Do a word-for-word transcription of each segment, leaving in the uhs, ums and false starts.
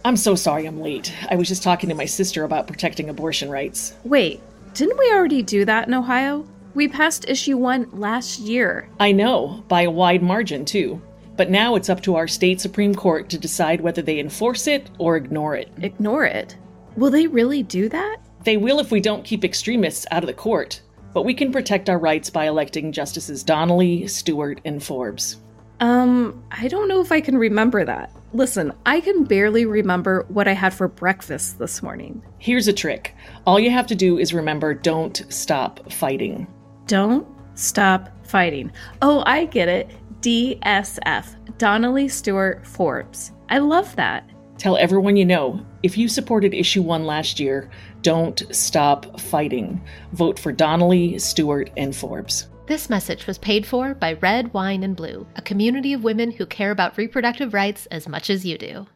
I'm so sorry I'm late. I was just talking to my sister about protecting abortion rights. Wait, didn't we already do that in Ohio? We passed issue one last year. I know, by a wide margin, too. But now it's up to our state Supreme Court to decide whether they enforce it or ignore it. Ignore it? Will they really do that? They will if we don't keep extremists out of the court. But we can protect our rights by electing Justices Donnelly, Stewart, and Forbes. Um, I don't know if I can remember that. Listen, I can barely remember what I had for breakfast this morning. Here's a trick. All you have to do is remember, don't stop fighting. Don't stop fighting. Oh, I get it. D S F. Donnelly, Stewart, Forbes. I love that. Tell everyone you know, if you supported issue one last year, don't stop fighting. Vote for Donnelly, Stewart, and Forbes. This message was paid for by Red, Wine, and Blue, a community of women who care about reproductive rights as much as you do.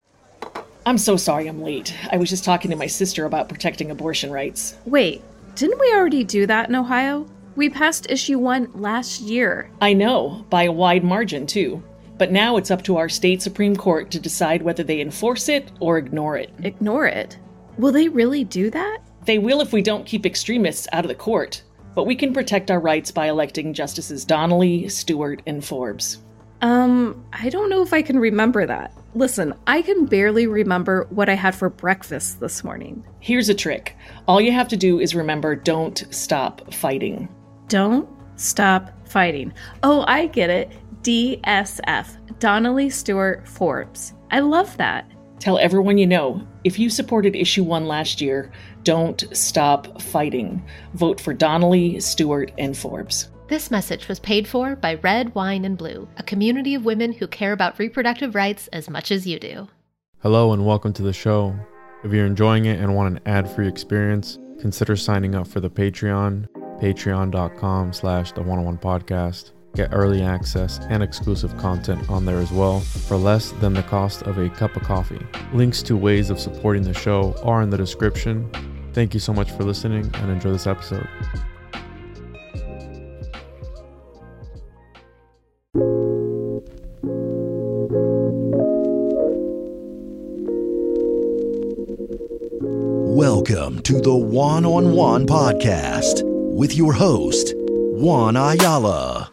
I'm so sorry I'm late. I was just talking to my sister about protecting abortion rights. Wait, didn't we already do that in Ohio? We passed issue one last year. I know, by a wide margin, too. But now it's up to our state Supreme Court to decide whether they enforce it or ignore it. Ignore it? Will they really do that? They will if we don't keep extremists out of the court. But we can protect our rights by electing Justices Donnelly, Stewart, and Forbes. Um, I don't know if I can remember that. Listen, I can barely remember what I had for breakfast this morning. Here's a trick. All you have to do is remember, don't stop fighting. Don't stop fighting. Oh, I get it. D S F. Donnelly, Stewart, Forbes. I love that. Tell everyone you know, if you supported issue one last year, don't stop fighting. Vote for Donnelly, Stewart, and Forbes. This message was paid for by Red, Wine, and Blue, a community of women who care about reproductive rights as much as you do. Hello and welcome to the show. If you're enjoying it and want an ad-free experience, consider signing up for the Patreon, patreon.com slash the one-on-one podcast. Get early access and exclusive content on there as well for less than the cost of a cup of coffee. Links to ways of supporting the show are in the description. Thank you so much for listening and enjoy this episode. Welcome to the One-on-One Podcast with your host, Juan Ayala.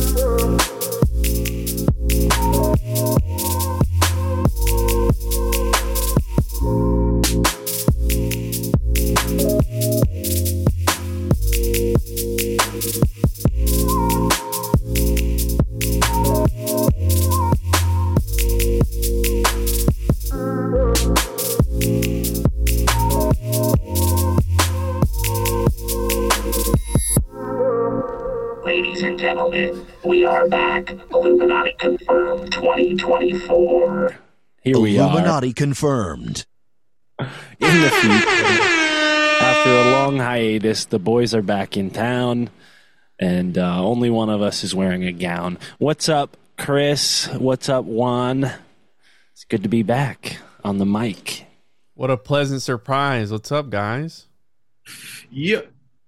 We are back. Illuminati confirmed twenty twenty-four. Here we are. Illuminati confirmed. In the future. After a long hiatus, the boys are back in town, and uh, only one of us is wearing a gown. What's up, Chris? What's up, Juan? It's good to be back on the mic. What a pleasant surprise. What's up, guys? Yep.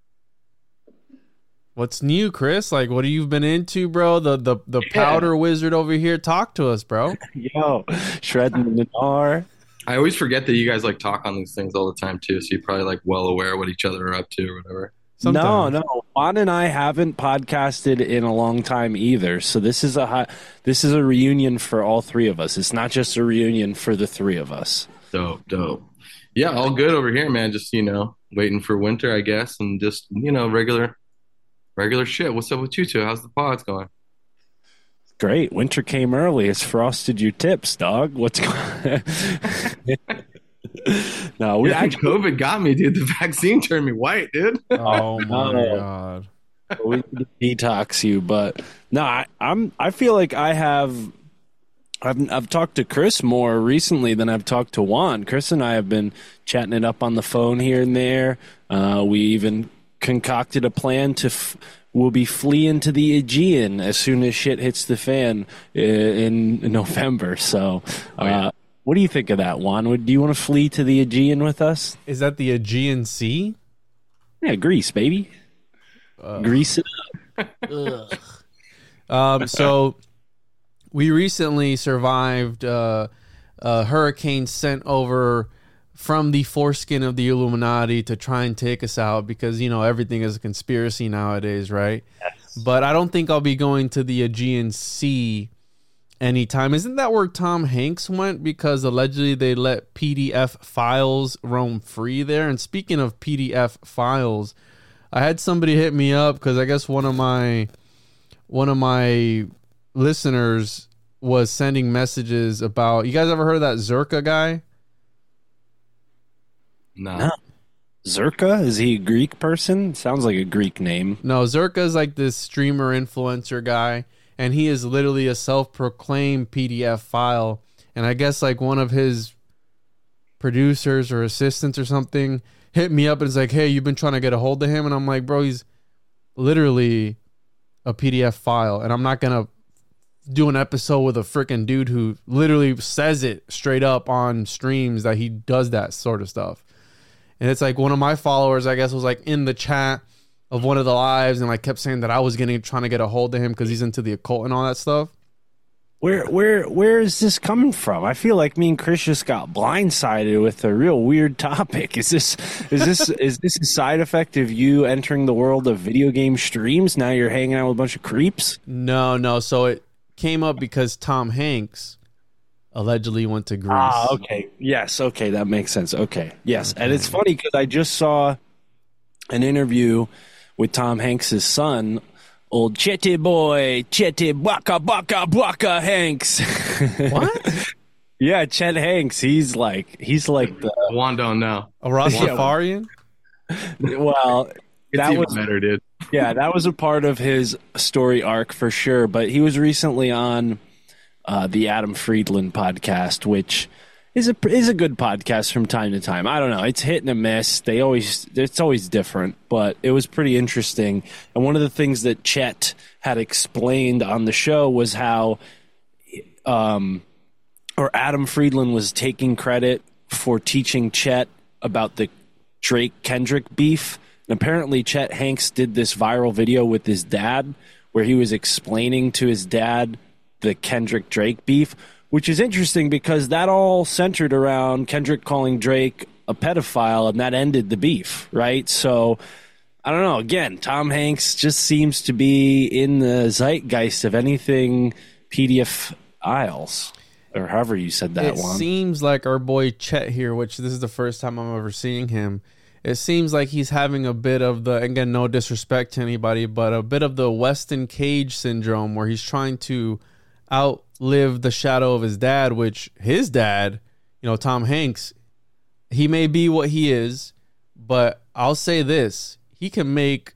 What's new, Chris? Like, what have you been into, bro? The the the yeah. powder wizard over here. Talk to us, bro. Yo, shredding the R. I always forget that you guys like talk on these things all the time too. So you're probably like well aware of what each other are up to or whatever. Sometimes. No, no. Juan and I haven't podcasted in a long time either. So this is a hot, this is a reunion for all three of us. It's not just a reunion for the three of us. Dope, dope. Yeah, all good over here, man. Just you know, waiting for winter, I guess, and just you know, regular. Regular shit. What's up with you two? How's the pods going? Great. Winter came early. It's frosted your tips, dog. What's going on? No, we yeah, actually COVID got me, dude. The vaccine turned me white, dude. Oh my god. We can detox you, but no, I, I'm. I feel like I have. I've I've talked to Chris more recently than I've talked to Juan. Chris and I have been chatting it up on the phone here and there. Uh, we even concocted a plan to f- we'll be fleeing to the Aegean as soon as shit hits the fan uh, in November. So, uh, oh, yeah. What do you think of that, Juan? Would do you want to flee to the Aegean with us? Is that the Aegean Sea? Yeah, Greece, baby. Uh, Greece it up. um, so we recently survived uh, uh, hurricane sent over from the foreskin of the Illuminati to try and take us out because, you know, everything is a conspiracy nowadays, right? Yes. But I don't think I'll be going to the Aegean Sea anytime. Isn't that where Tom Hanks went? Because allegedly they let P D F files roam free there. And speaking of P D F files, I had somebody hit me up because I guess one of my one of my listeners was sending messages about, you guys ever heard of that Zerka guy? No. no. Zerka? Is he a Greek person? Sounds like a Greek name. No, Zerka is like this streamer influencer guy, and he is literally a self-proclaimed P D F file. And I guess like one of his producers or assistants or something hit me up and is like, hey, you've been trying to get a hold of him? And I'm like, bro, he's literally a P D F file. And I'm not going to do an episode with a freaking dude who literally says it straight up on streams that he does that sort of stuff. And it's like one of my followers, I guess, was like in the chat of one of the lives and like kept saying that I was getting trying to get a hold of him because he's into the occult and all that stuff. Where where where is this coming from? I feel like me and Chris just got blindsided with a real weird topic. Is this is this is this a side effect of you entering the world of video game streams? Now you're hanging out with a bunch of creeps? No, no. So it came up because Tom Hanks allegedly went to Greece. Ah, okay. Yes, okay, that makes sense. Okay. Yes. Okay. And it's funny because I just saw an interview with Tom Hanks' son, old Chetty boy, Chetty Baka Baka Baka Hanks. What? Yeah, Chet Hanks. He's like he's like the Juan don't know. A Rastafarian? Well, it's that even was better, dude. Yeah, that was a part of his story arc for sure. But he was recently on Uh, the Adam Friedland podcast, which is a is a good podcast from time to time. I don't know, it's hit and a miss. They always it's always different, but it was pretty interesting. And one of the things that Chet had explained on the show was how, um, or Adam Friedland was taking credit for teaching Chet about the Drake Kendrick beef. And apparently, Chet Hanks did this viral video with his dad, where he was explaining to his dad the Kendrick Drake beef, which is interesting because that all centered around Kendrick calling Drake a pedophile, and that ended the beef, right? So I don't know. Again, Tom Hanks just seems to be in the zeitgeist of anything P D F aisles, or however you said that it one. It seems like our boy Chet here, which this is the first time I'm ever seeing him. It seems like he's having a bit of the, again, no disrespect to anybody, but a bit of the Weston Cage syndrome, where he's trying to outlive the shadow of his dad, which his dad, you know, Tom Hanks, he may be what he is, but I'll say this, he can make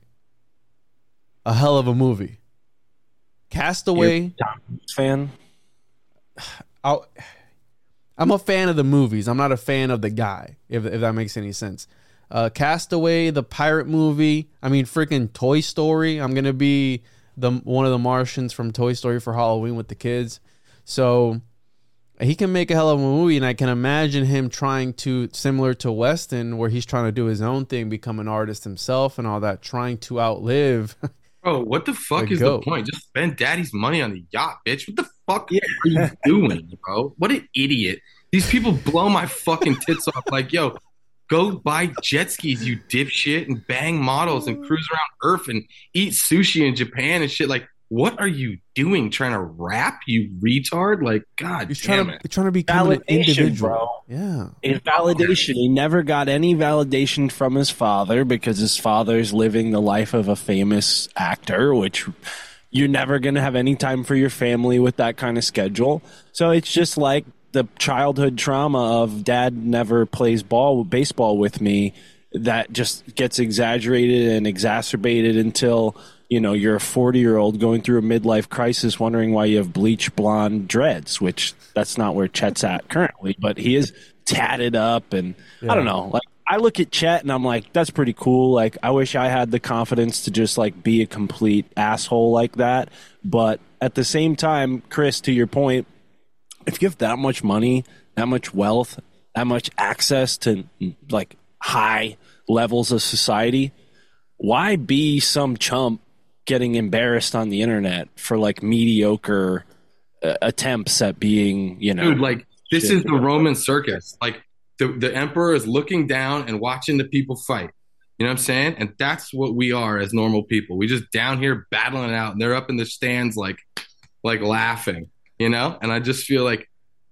a hell of a movie. Castaway. You're a Tom Hanks fan? I'll, I'm a fan of the movies. I'm not a fan of the guy, if if that makes any sense. Uh, Castaway, the pirate movie. I mean, freaking Toy Story. I'm gonna be the one of the Martians from Toy Story for Halloween with the kids. So he can make a hell of a movie, and I can imagine him trying to, similar to Weston, where he's trying to do his own thing, become an artist himself and all that, trying to outlive. Bro, what the fuck the is goat. the point? Just spend daddy's money on the yacht, bitch. What the fuck yeah. are you doing, bro? What an idiot. These people blow my fucking tits off. Like, yo, go buy jet skis, you dipshit, and bang models and cruise around Earth and eat sushi in Japan and shit. Like, what are you doing? Trying to rap, you retard? Like, God He's damn trying it. to trying to become an individual. Bro. Yeah. In validation. He never got any validation from his father because his father's living the life of a famous actor, which you're never going to have any time for your family with that kind of schedule. So it's just like the childhood trauma of dad never plays ball, baseball with me, that just gets exaggerated and exacerbated until, you know, you're a forty-year-old going through a midlife crisis wondering why you have bleach blonde dreads, which that's not where Chet's at currently, but he is tatted up and yeah. I don't know. Like, I look at Chet and I'm like, that's pretty cool. Like, I wish I had the confidence to just, like, be a complete asshole like that. But at the same time, Chris, to your point, if you have that much money, that much wealth, that much access to, like, high levels of society, why be some chump getting embarrassed on the internet for, like, mediocre uh, attempts at being, you know, dude, like This shit. is the Roman circus. Like the, the emperor is looking down and watching the people fight. You know what I'm saying? And that's what we are as normal people. We just down here battling it out, and they're up in the stands like like laughing, you know? And I just feel like,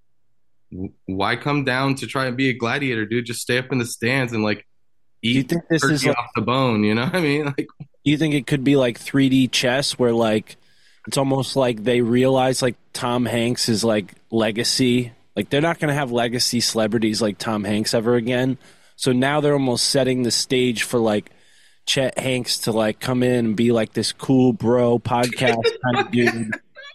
why come down to try and be a gladiator, dude? Just stay up in the stands and like eat you think this turkey is like, off the bone, you know what I mean? Like, do you think it could be like three D chess where like it's almost like they realize like Tom Hanks is like legacy. Like they're not going to have legacy celebrities like Tom Hanks ever again. So now they're almost setting the stage for like Chet Hanks to like come in and be like this cool bro podcast kind of dude.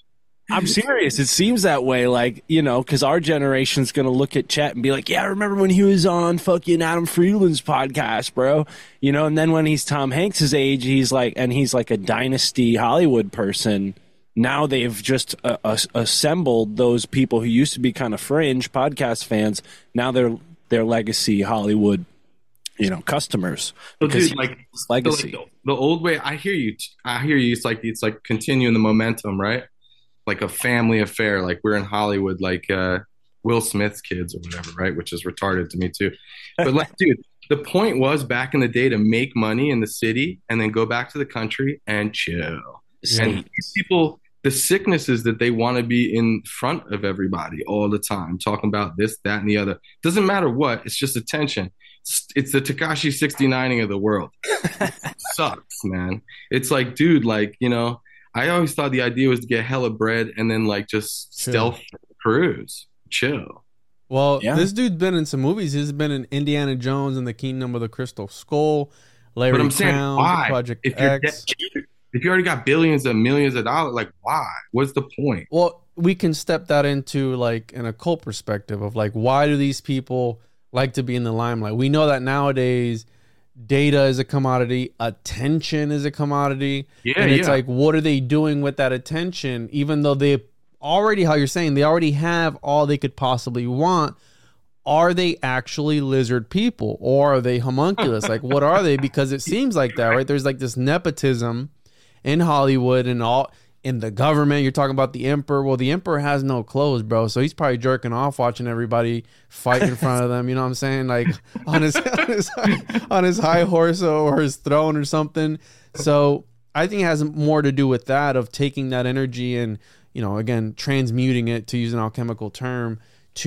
I'm serious. It seems that way, like, you know, because our generation's going to look at Chet and be like, yeah, I remember when he was on fucking Adam Friedland's podcast, bro. You know, and then when he's Tom Hanks' age, he's like, and he's like a dynasty Hollywood person. Now they've just uh, uh, assembled those people who used to be kind of fringe podcast fans. Now they're their legacy Hollywood, you know, customers. So Because dude, like, it's legacy. so like the, the old way, I hear you. I hear you. It's like, it's like continuing the momentum, right? Like a family affair, like we're in Hollywood, like uh, Will Smith's kids or whatever, right? Which is retarded to me too. But like, dude, the point was back in the day to make money in the city and then go back to the country and chill. And these people, the sickness is that they want to be in front of everybody all the time, talking about this, that, and the other. Doesn't matter what. It's just attention. It's, it's the Tekashi sixty-nining of the world. It sucks, man. It's like, dude, like, you know, I always thought the idea was to get hella bread and then like just Chill. stealth cruise, chill. Well, Yeah. this dude's been in some movies. He's been in Indiana Jones and the Kingdom of the Crystal Skull, Larry But I'm saying, Crown, why? Project If you're X. de- if you already got billions and millions of dollars, like why? What's the point? Well, we can step that into like an occult perspective of like, why do these people like to be in the limelight? We know that nowadays data is a commodity, attention is a commodity. Yeah, and it's yeah. like, what are they doing with that attention? Even though they already, how you're saying, they already have all they could possibly want. Are they actually lizard people or are they homunculus? Like, what are they? Because it seems like that, right? There's like this nepotism in Hollywood and all in the government. You're talking about the emperor. Well, the emperor has no clothes, bro. So he's probably jerking off watching everybody fight in front of them. You know what I'm saying? Like on his on his, on his high horse or his throne or something. So I think it has more to do with that, of taking that energy and, you know, again, transmuting it, to use an alchemical term,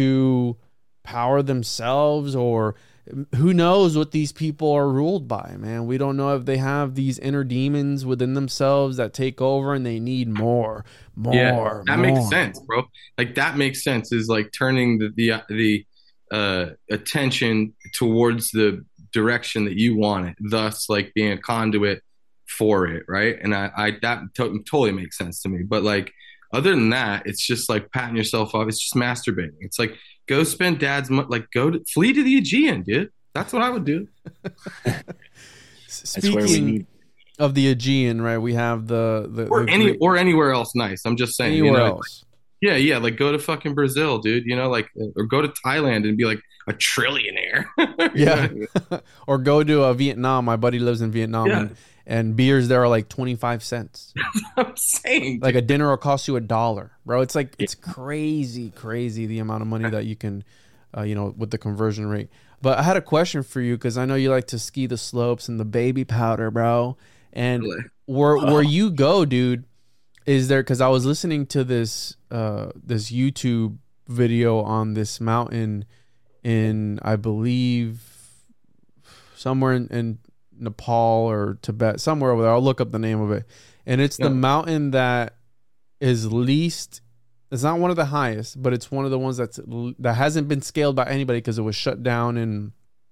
to power themselves, or who knows what these people are ruled by, man. We don't know if they have these inner demons within themselves that take over and they need more, more, Yeah, that more. makes sense, bro. Like that makes sense. Is like turning the the the uh, attention towards the direction that you want it, thus like being a conduit for it, right? And I, I that to- totally makes sense to me. But like other than that, it's just like patting yourself off. It's just masturbating. It's like go spend dad's money. Like go to flee to the Aegean, dude. That's what I would do. That's where we Speaking need. of the Aegean, right? We have the the, Or the any Greek- or anywhere else nice. I'm just saying. anywhere you know, else. Yeah, yeah. Like go to fucking Brazil, dude. You know, like or go to Thailand and be like a trillionaire. You Yeah. know? Or go to uh, Vietnam. My buddy lives in Vietnam, Yeah. and, and beers there are like twenty-five cents. I'm saying. Like a dinner will cost you a dollar, bro. It's like, it's crazy, crazy the amount of money that you can, uh, you know, with the conversion rate. But I had a question for you, because I know you like to ski the slopes and the baby powder, bro. And Really? where where you go, dude, is there? Because I was listening to this uh, this YouTube video on this mountain in, I believe, somewhere in, in Nepal or Tibet, somewhere over there. I'll look up the name of it. And it's the Yeah. mountain that is least, it's not one of the highest, but it's one of the ones that's that hasn't been scaled by anybody because it was shut down in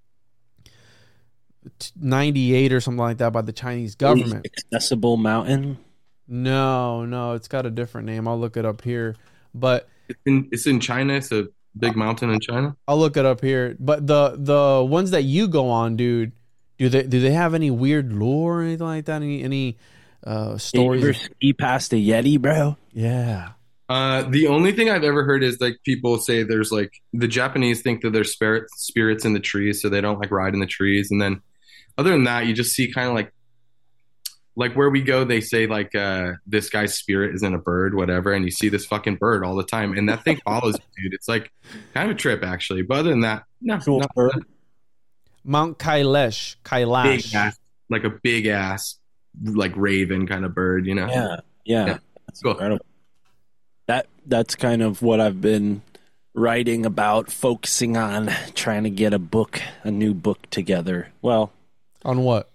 ninety-eight or something like that by the Chinese government. Accessible mountain. No, no, it's got a different name. I'll look it up here. But It's in, it's in China. It's a big mountain in China. I'll look it up here. But the the ones that you go on, dude, do they do they have any weird lore or anything like that? Any any uh stories? You ever ski past a Yeti, bro? Yeah. Uh, the only thing I've ever heard is like people say there's like the Japanese think that there's spirits spirits in the trees, so they don't like ride in the trees. And then other than that, you just see kind of like like where we go, they say like uh, this guy's spirit isn't a bird, whatever, and you see this fucking bird all the time, and that thing follows you, dude. It's like kind of a trip, actually. But other than that, no, Cool not bird. Mount Kailash, Kailash. big ass, like a big ass, like raven kind of bird, you know? Yeah, yeah, Yeah. that's Cool. incredible. That that's kind of what I've been writing about, focusing on, trying to get a book, a new book together. Well, On what?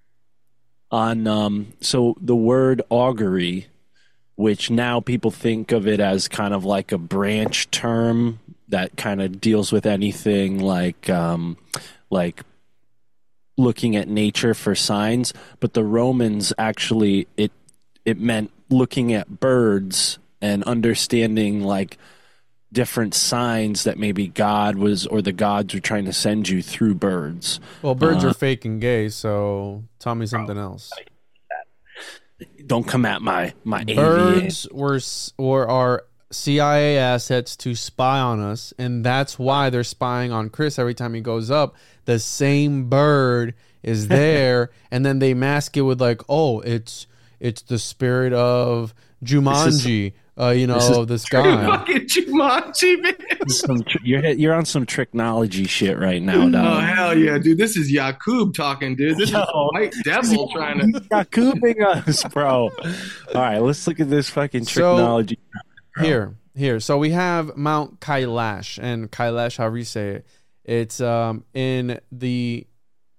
on um, so the word augury, which now people think of it as kind of like a branch term that kind of deals with anything like um, like looking at nature for signs, but the Romans actually it it meant looking at birds and understanding like different signs that maybe God was or the gods were trying to send you through birds. Well, birds Uh, are fake and gay, so tell me something else. Don't come at my my avian. Birds were s- or are C I A assets to spy on us, and that's why they're spying on Chris every time he goes up. The same bird is there, and then they mask it with like, oh, it's it's the spirit of Jumanji. Uh, you this know, is this guy. Fucking Jumanji, man. Some tr- you're you're on some technology shit right now, dog. Oh hell yeah, dude! This is Yakub talking, dude. This Yo. is the white devil trying to. Yakubing us, bro. All right, let's look at this fucking So- technology. Here, here. So we have Mount Kailash, and Kailash, however you say it, it's um in the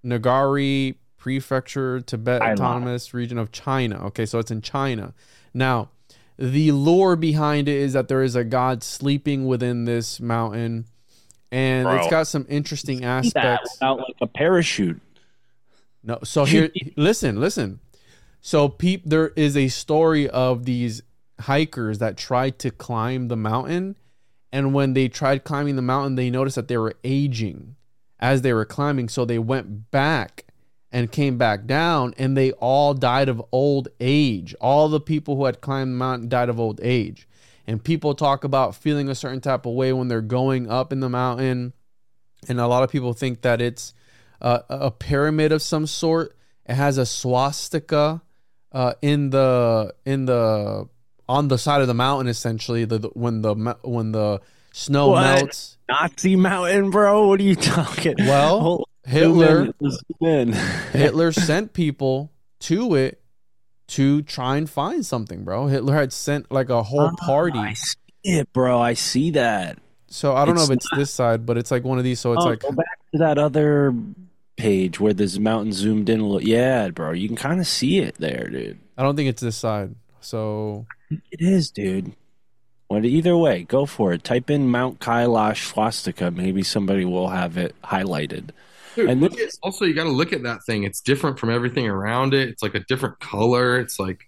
Nagari Prefecture, Tibet Kailash. Autonomous Region of China. Okay, so it's in China. Now, the lore behind it is that there is a god sleeping within this mountain, and Bro. it's got some interesting See that aspects. without like a parachute. No, so here, listen, listen. So, peep, there is a story of these hikers that tried to climb the mountain, and when they tried climbing the mountain, they noticed that they were aging as they were climbing. So they went back and came back down, and they all died of old age. All the people who had climbed the mountain died of old age. And people talk about feeling a certain type of way when they're going up in the mountain. And a lot of people think that it's uh, a pyramid of some sort. It has a swastika uh, in the in the on the side of the mountain. Essentially, the, the when the me- when the snow What? melts. Nazi mountain, bro. What are you talking? Well, Hold- Hitler zoom in, zoom in. Hitler sent people to it to try and find something, bro. Hitler had sent like a whole party. I see it, bro. I see that. So I don't know It's if it's this side, but it's like one of these. So it's Oh, like go back to that other page where this mountain zoomed in a little. Yeah, bro. You can kind of see it there, dude. I don't think it's this side. So It is, dude. Well, either way, go for it. Type in Mount Kailash swastika. Maybe somebody will have it highlighted. Dude, And look this- at, also, you got to look at that thing. It's different from everything around it. It's like a different color. It's like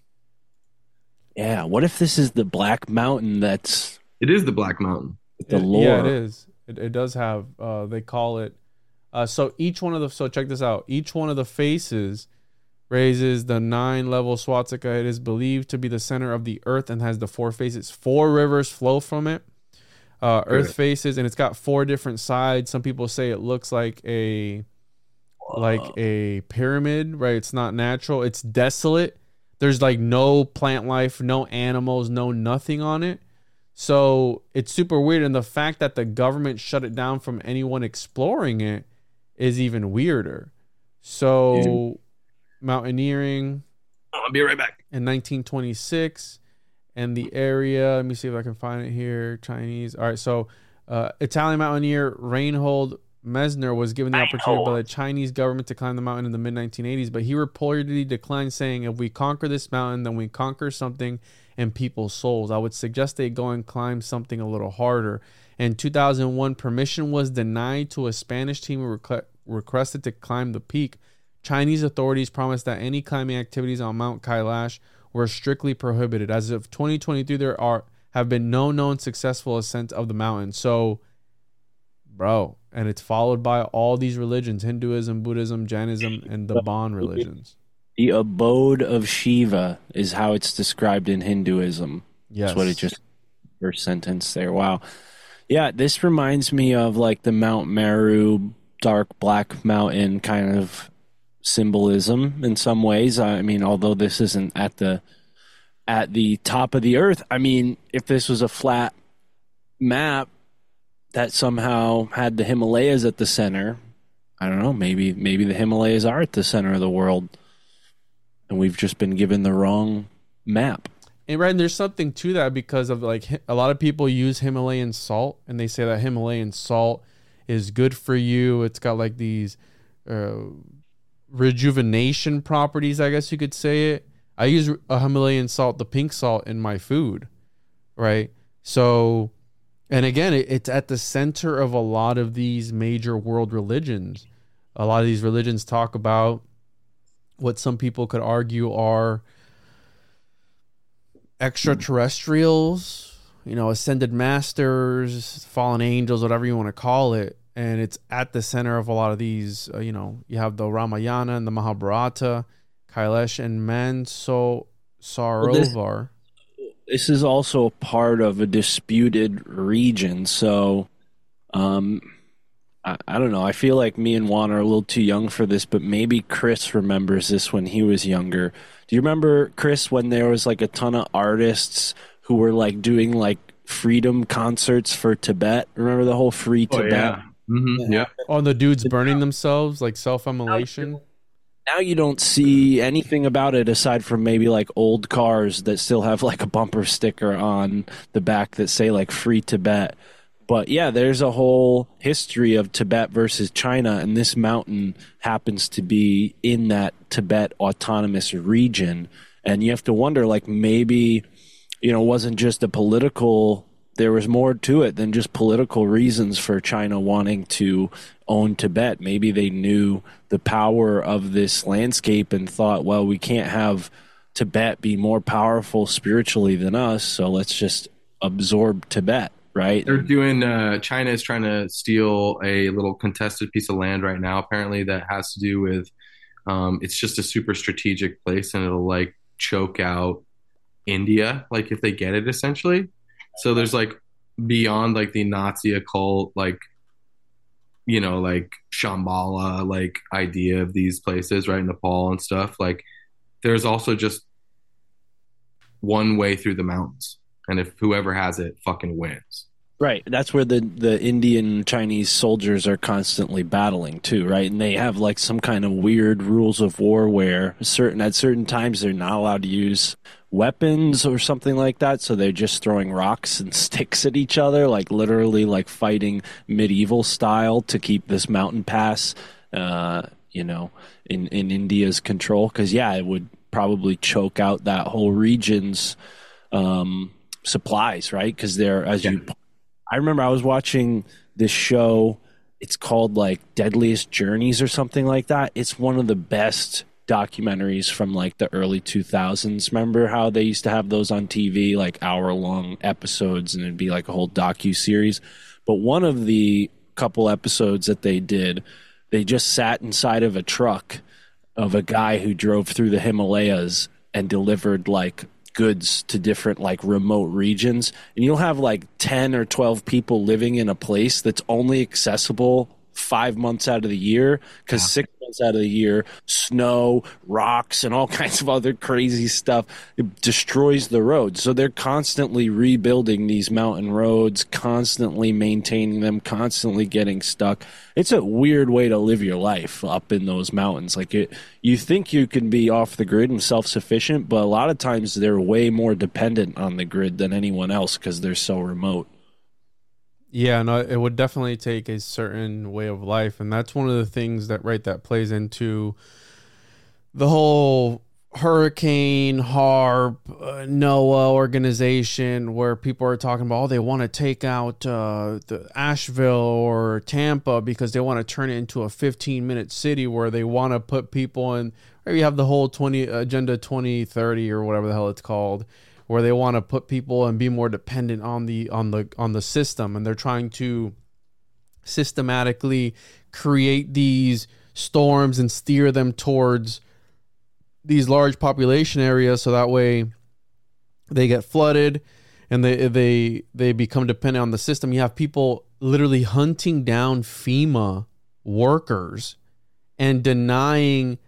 Yeah, what if this is the Black Mountain that's it is the Black Mountain. the it- lore? yeah, it is. It, it does have. Uh, they call it. Uh, so each one of the. So check this out. Each one of the faces raises the nine level swastika. It is believed to be the center of the earth and has the four faces. Four rivers flow from it. Uh, earth Good. faces, and it's got four different sides. Some people say it looks like a like a pyramid, right? It's not natural. It's desolate. There's like no plant life, no animals, no nothing on it. So it's super weird. And the fact that the government shut it down from anyone exploring it is even weirder. So mountaineering I'll be right back. in nineteen twenty-six, and the area, let me see if I can find it here. Chinese. All right. So uh, Italian mountaineer Reinhold Messner was given the opportunity by the Chinese government to climb the mountain in the mid nineteen eighties, but he reportedly declined, saying, if we conquer this mountain, then we conquer something and people's souls. I would suggest they go and climb something a little harder. In two thousand one, permission was denied to a Spanish team who requ- requested to climb the peak. Chinese authorities promised that any climbing activities on Mount Kailash were strictly prohibited. As of twenty twenty-three, there are have been no known successful ascent of the mountain. So, bro, and it's followed by all these religions: Hinduism, Buddhism, Jainism, and the Bon religions. The abode of Shiva is how it's described in Hinduism. Yes, That's what it just first sentence there. Wow. Yeah, this reminds me of like the Mount Meru, dark black mountain kind of symbolism in some ways. I mean, although this isn't at the at the top of the earth, I mean, if this was a flat map that somehow had the Himalayas at the center, I don't know, maybe maybe the Himalayas are at the center of the world and we've just been given the wrong map. And right, and there's something to that because of like a lot of people use Himalayan salt and they say that Himalayan salt is good for you. It's got like these uh, rejuvenation properties, I guess you could say it. I use a Himalayan salt, the pink salt, in my food, right? So, and again, it, it's at the center of a lot of these major world religions. A lot of these religions talk about what some people could argue are extraterrestrials, you know, ascended masters, fallen angels, whatever you want to call it. And it's at the center of a lot of these, uh, you know, you have the Ramayana and the Mahabharata, Kailash and Manso Sarovar. Well, this, this is also part of a disputed region. So, um, I, I don't know. I feel like me and Juan are a little too young for this, but maybe Chris remembers this when he was younger. Do you remember, Chris, when there was like a ton of artists who were like doing like freedom concerts for Tibet? Remember the whole Free Oh, Tibet? yeah. Mm-hmm. Yeah. Oh, the dudes burning themselves, like self-immolation. Now you don't see anything about it aside from maybe like old cars that still have like a bumper sticker on the back that say like Free Tibet. But yeah, there's a whole history of Tibet versus China, and this mountain happens to be in that Tibet autonomous region. And you have to wonder, like, maybe, you know, it wasn't just a political, there was more to it than just political reasons for China wanting to own Tibet. Maybe they knew the power of this landscape and thought, well, we can't have Tibet be more powerful spiritually than us, so let's just absorb Tibet. Right. They're doing, uh, China is trying to steal a little contested piece of land right now, apparently, that has to do with, um, it's just a super strategic place and it'll like choke out India, like if they get it essentially. So there's like beyond like the Nazi occult, like, you know, like Shambhala, like idea of these places, right? Nepal and stuff. Like there's also just one way through the mountains. And if whoever has it fucking wins. Right. That's where the, the Indian Chinese soldiers are constantly battling too, right? And they have like some kind of weird rules of war where certain at certain times they're not allowed to use weapons or something like that. So they're just throwing rocks and sticks at each other, like literally like fighting medieval style to keep this mountain pass, uh, you know, in, in India's control. Because, yeah, it would probably choke out that whole region's um supplies, right? Because they're, as yeah. you, I remember I was watching this show, it's called like Deadliest Journeys or something like that. It's one of the best documentaries from like the early two thousands. Remember how they used to have those on T V, like hour long episodes, and it'd be like a whole docu-series. But one of the couple episodes that they did, they just sat inside of a truck of a guy who drove through the Himalayas and delivered like goods to different like remote regions, and you'll have like ten or twelve people living in a place that's only accessible five months out of the year because yeah. six months out of the year, snow, rocks, and all kinds of other crazy stuff, it destroys the roads. So they're constantly rebuilding these mountain roads, constantly maintaining them, constantly getting stuck. It's a weird way to live your life up in those mountains. Like it, you think you can be off the grid and self-sufficient, but a lot of times they're way more dependent on the grid than anyone else because they're so remote. Yeah, no, it would definitely take a certain way of life. And that's one of the things that, right, that plays into the whole Hurricane, HARP, uh, NOAA organization where people are talking about, oh, they want to take out uh, the Asheville or Tampa because they want to turn it into a fifteen minute city where they want to put people in. Or you have the whole twenty Agenda twenty thirty or whatever the hell it's called, where they want to put people and be more dependent on the on the on the system, and they're trying to systematically create these storms and steer them towards these large population areas so that way they get flooded and they they they become dependent on the system. You have people literally hunting down FEMA workers and denying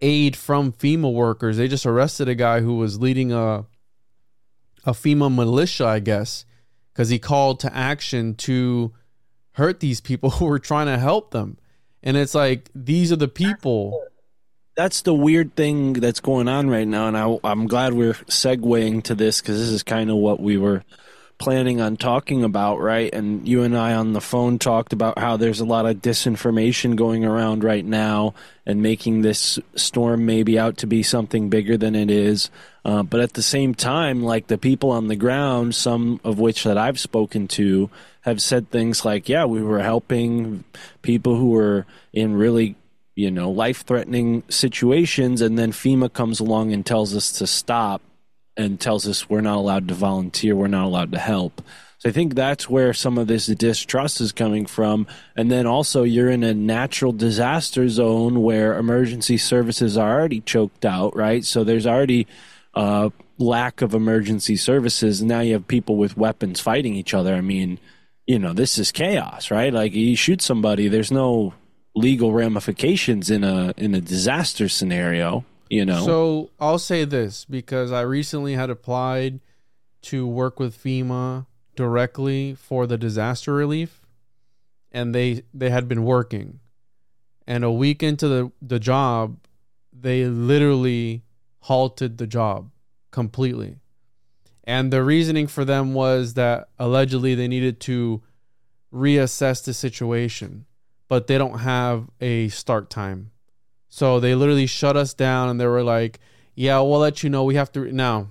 aid from FEMA workers. They just arrested a guy who was leading a a FEMA militia, I guess, because he called to action to hurt these people who were trying to help them. And it's like, these are the people. That's the weird thing that's going on right now, and I, I'm glad we're segueing to this, because this is kind of what we were planning on talking about, right? And you and I on the phone talked about how there's a lot of disinformation going around right now and making this storm maybe out to be something bigger than it is. Uh, but at the same time, like, the people on the ground, some of which that I've spoken to, have said things like, yeah, we were helping people who were in really, you know, life-threatening situations, and then FEMA comes along and tells us to stop and tells us we're not allowed to volunteer, we're not allowed to help. So I think that's where some of this distrust is coming from. And then also, you're in a natural disaster zone where emergency services are already choked out, right? So there's already uh, lack of emergency services. And now you have people with weapons fighting each other. I mean, you know, this is chaos, right? Like, you shoot somebody, there's no legal ramifications in a in a disaster scenario. You know. So I'll say this, because I recently had applied to work with FEMA directly for the disaster relief, and they they had been working. And a week into the, the job, they literally halted the job completely. And the reasoning for them was that allegedly they needed to reassess the situation, but they don't have a start time. So they literally shut us down, and they were like, yeah, we'll let you know. We have to. Re-. Now,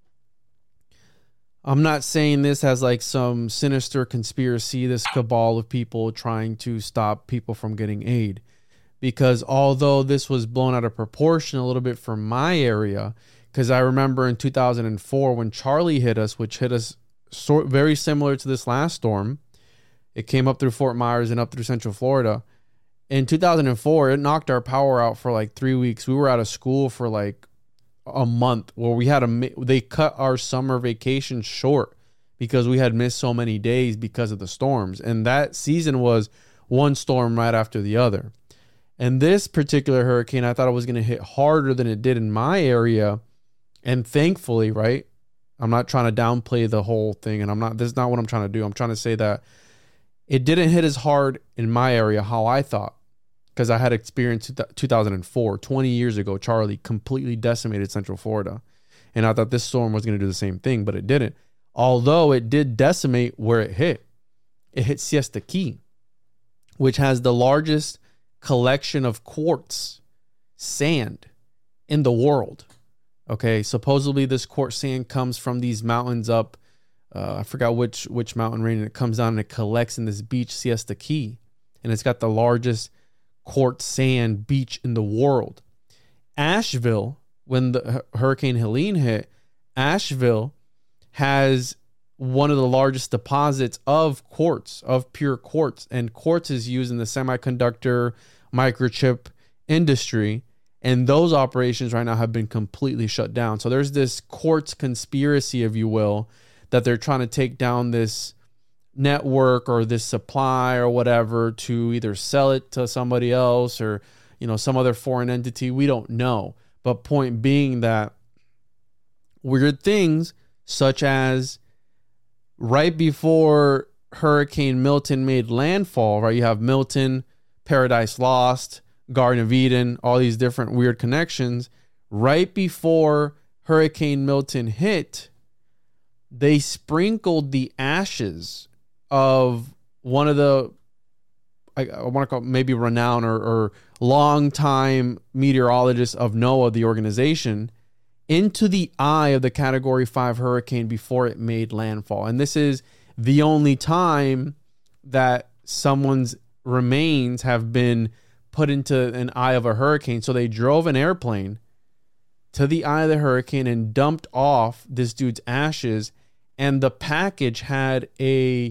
I'm not saying this as like some sinister conspiracy, this cabal of people trying to stop people from getting aid. Because although this was blown out of proportion a little bit for my area, because I remember in two thousand four when Charlie hit us, which hit us sort very similar to this last storm. It came up through Fort Myers and up through Central Florida. In two thousand four, it knocked our power out for like three weeks. We were out of school for like a month, where we had a, they cut our summer vacation short because we had missed so many days because of the storms. And that season was one storm right after the other. And this particular hurricane, I thought it was going to hit harder than it did in my area. And thankfully, right, I'm not trying to downplay the whole thing. And I'm not, this is not what I'm trying to do. I'm trying to say that it didn't hit as hard in my area how I thought, because I had experienced two thousand four, twenty years ago, Charlie completely decimated Central Florida. And I thought this storm was going to do the same thing, but it didn't. Although it did decimate where it hit. It hit Siesta Key, which has the largest collection of quartz sand in the world. Okay, supposedly this quartz sand comes from these mountains up. Uh, I forgot which which mountain range, and it comes down and it collects in this beach, Siesta Key. And it's got the largest quartz sand beach in the world. Asheville, when the Hurricane Helene hit, Asheville has one of the largest deposits of quartz, of pure quartz. And quartz is used in the semiconductor microchip industry. And those operations right now have been completely shut down. So there's this quartz conspiracy, if you will, that they're trying to take down this network or this supply or whatever to either sell it to somebody else or, you know, some other foreign entity. We don't know. But point being that weird things such as right before Hurricane Milton made landfall, right? You have Milton, Paradise Lost, Garden of Eden, all these different weird connections. Right before Hurricane Milton hit, they sprinkled the ashes of one of the, I, I want to call it maybe renowned or, or long-time meteorologists of NOAA, the organization, into the eye of the Category five hurricane before it made landfall. And this is the only time that someone's remains have been put into an eye of a hurricane. So they drove an airplane to the eye of the hurricane and dumped off this dude's ashes. And the package had a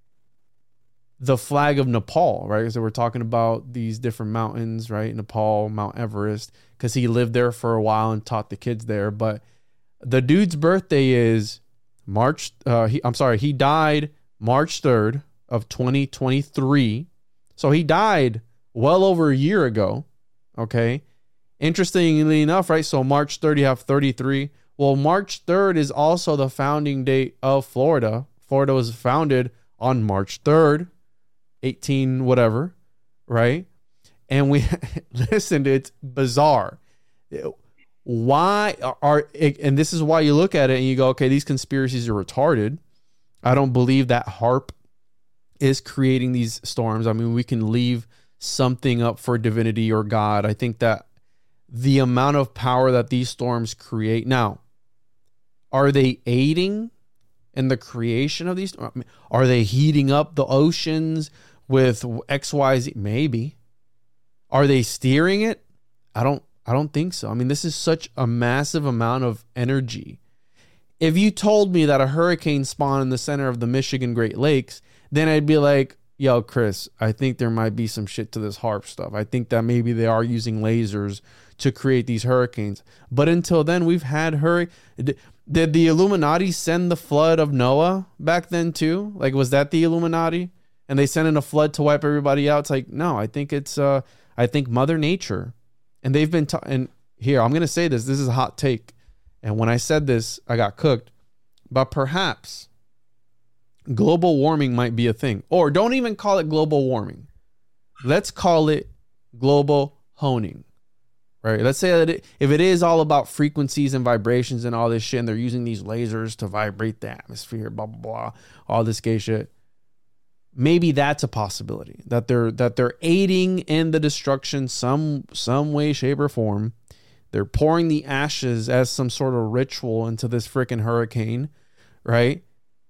the flag of Nepal, right? So we're talking about these different mountains, right? Nepal, Mount Everest, because he lived there for a while and taught the kids there. But the dude's birthday is March. Uh, he, I'm sorry, he died March third of twenty twenty-three. So he died well over a year ago, okay? interestingly enough, right? So March third, you have thirty-three. Well, March third is also the founding date of Florida. Florida was founded on March third, eighteen whatever, right? And we listened, it's bizarre. Why are, and this is why you look at it and you go, okay, these conspiracies are retarded. I don't believe that HAARP is creating these storms. I mean, we can leave something up for divinity or God. I think that the amount of power that these storms create. Now, are they aiding in the creation of these? Are they heating up the oceans with X Y Z? Maybe. Are they steering it? I don't I don't think so. I mean, this is such a massive amount of energy. If you told me that a hurricane spawned in the center of the Michigan Great Lakes, then I'd be like, yo, Chris, I think there might be some shit to this HAARP stuff. I think that maybe they are using lasers to create these hurricanes. But until then, we've had hurricanes. Did the Illuminati send the flood of Noah back then too? Like, was that the Illuminati? And they sent in a flood to wipe everybody out? It's like, no, I think it's, uh, I think Mother Nature. And they've been, ta- and here, I'm going to say this. This is a hot take. And when I said this, I got cooked. But perhaps global warming might be a thing. Or don't even call it global warming. Let's call it global honing. Right? Let's say that it, if it is all about frequencies and vibrations and all this shit, and they're using these lasers to vibrate the atmosphere, blah, blah, blah, all this gay shit. Maybe that's a possibility, that they're that they're aiding in the destruction some some way, shape, or form. They're pouring the ashes as some sort of ritual into this freaking hurricane, right?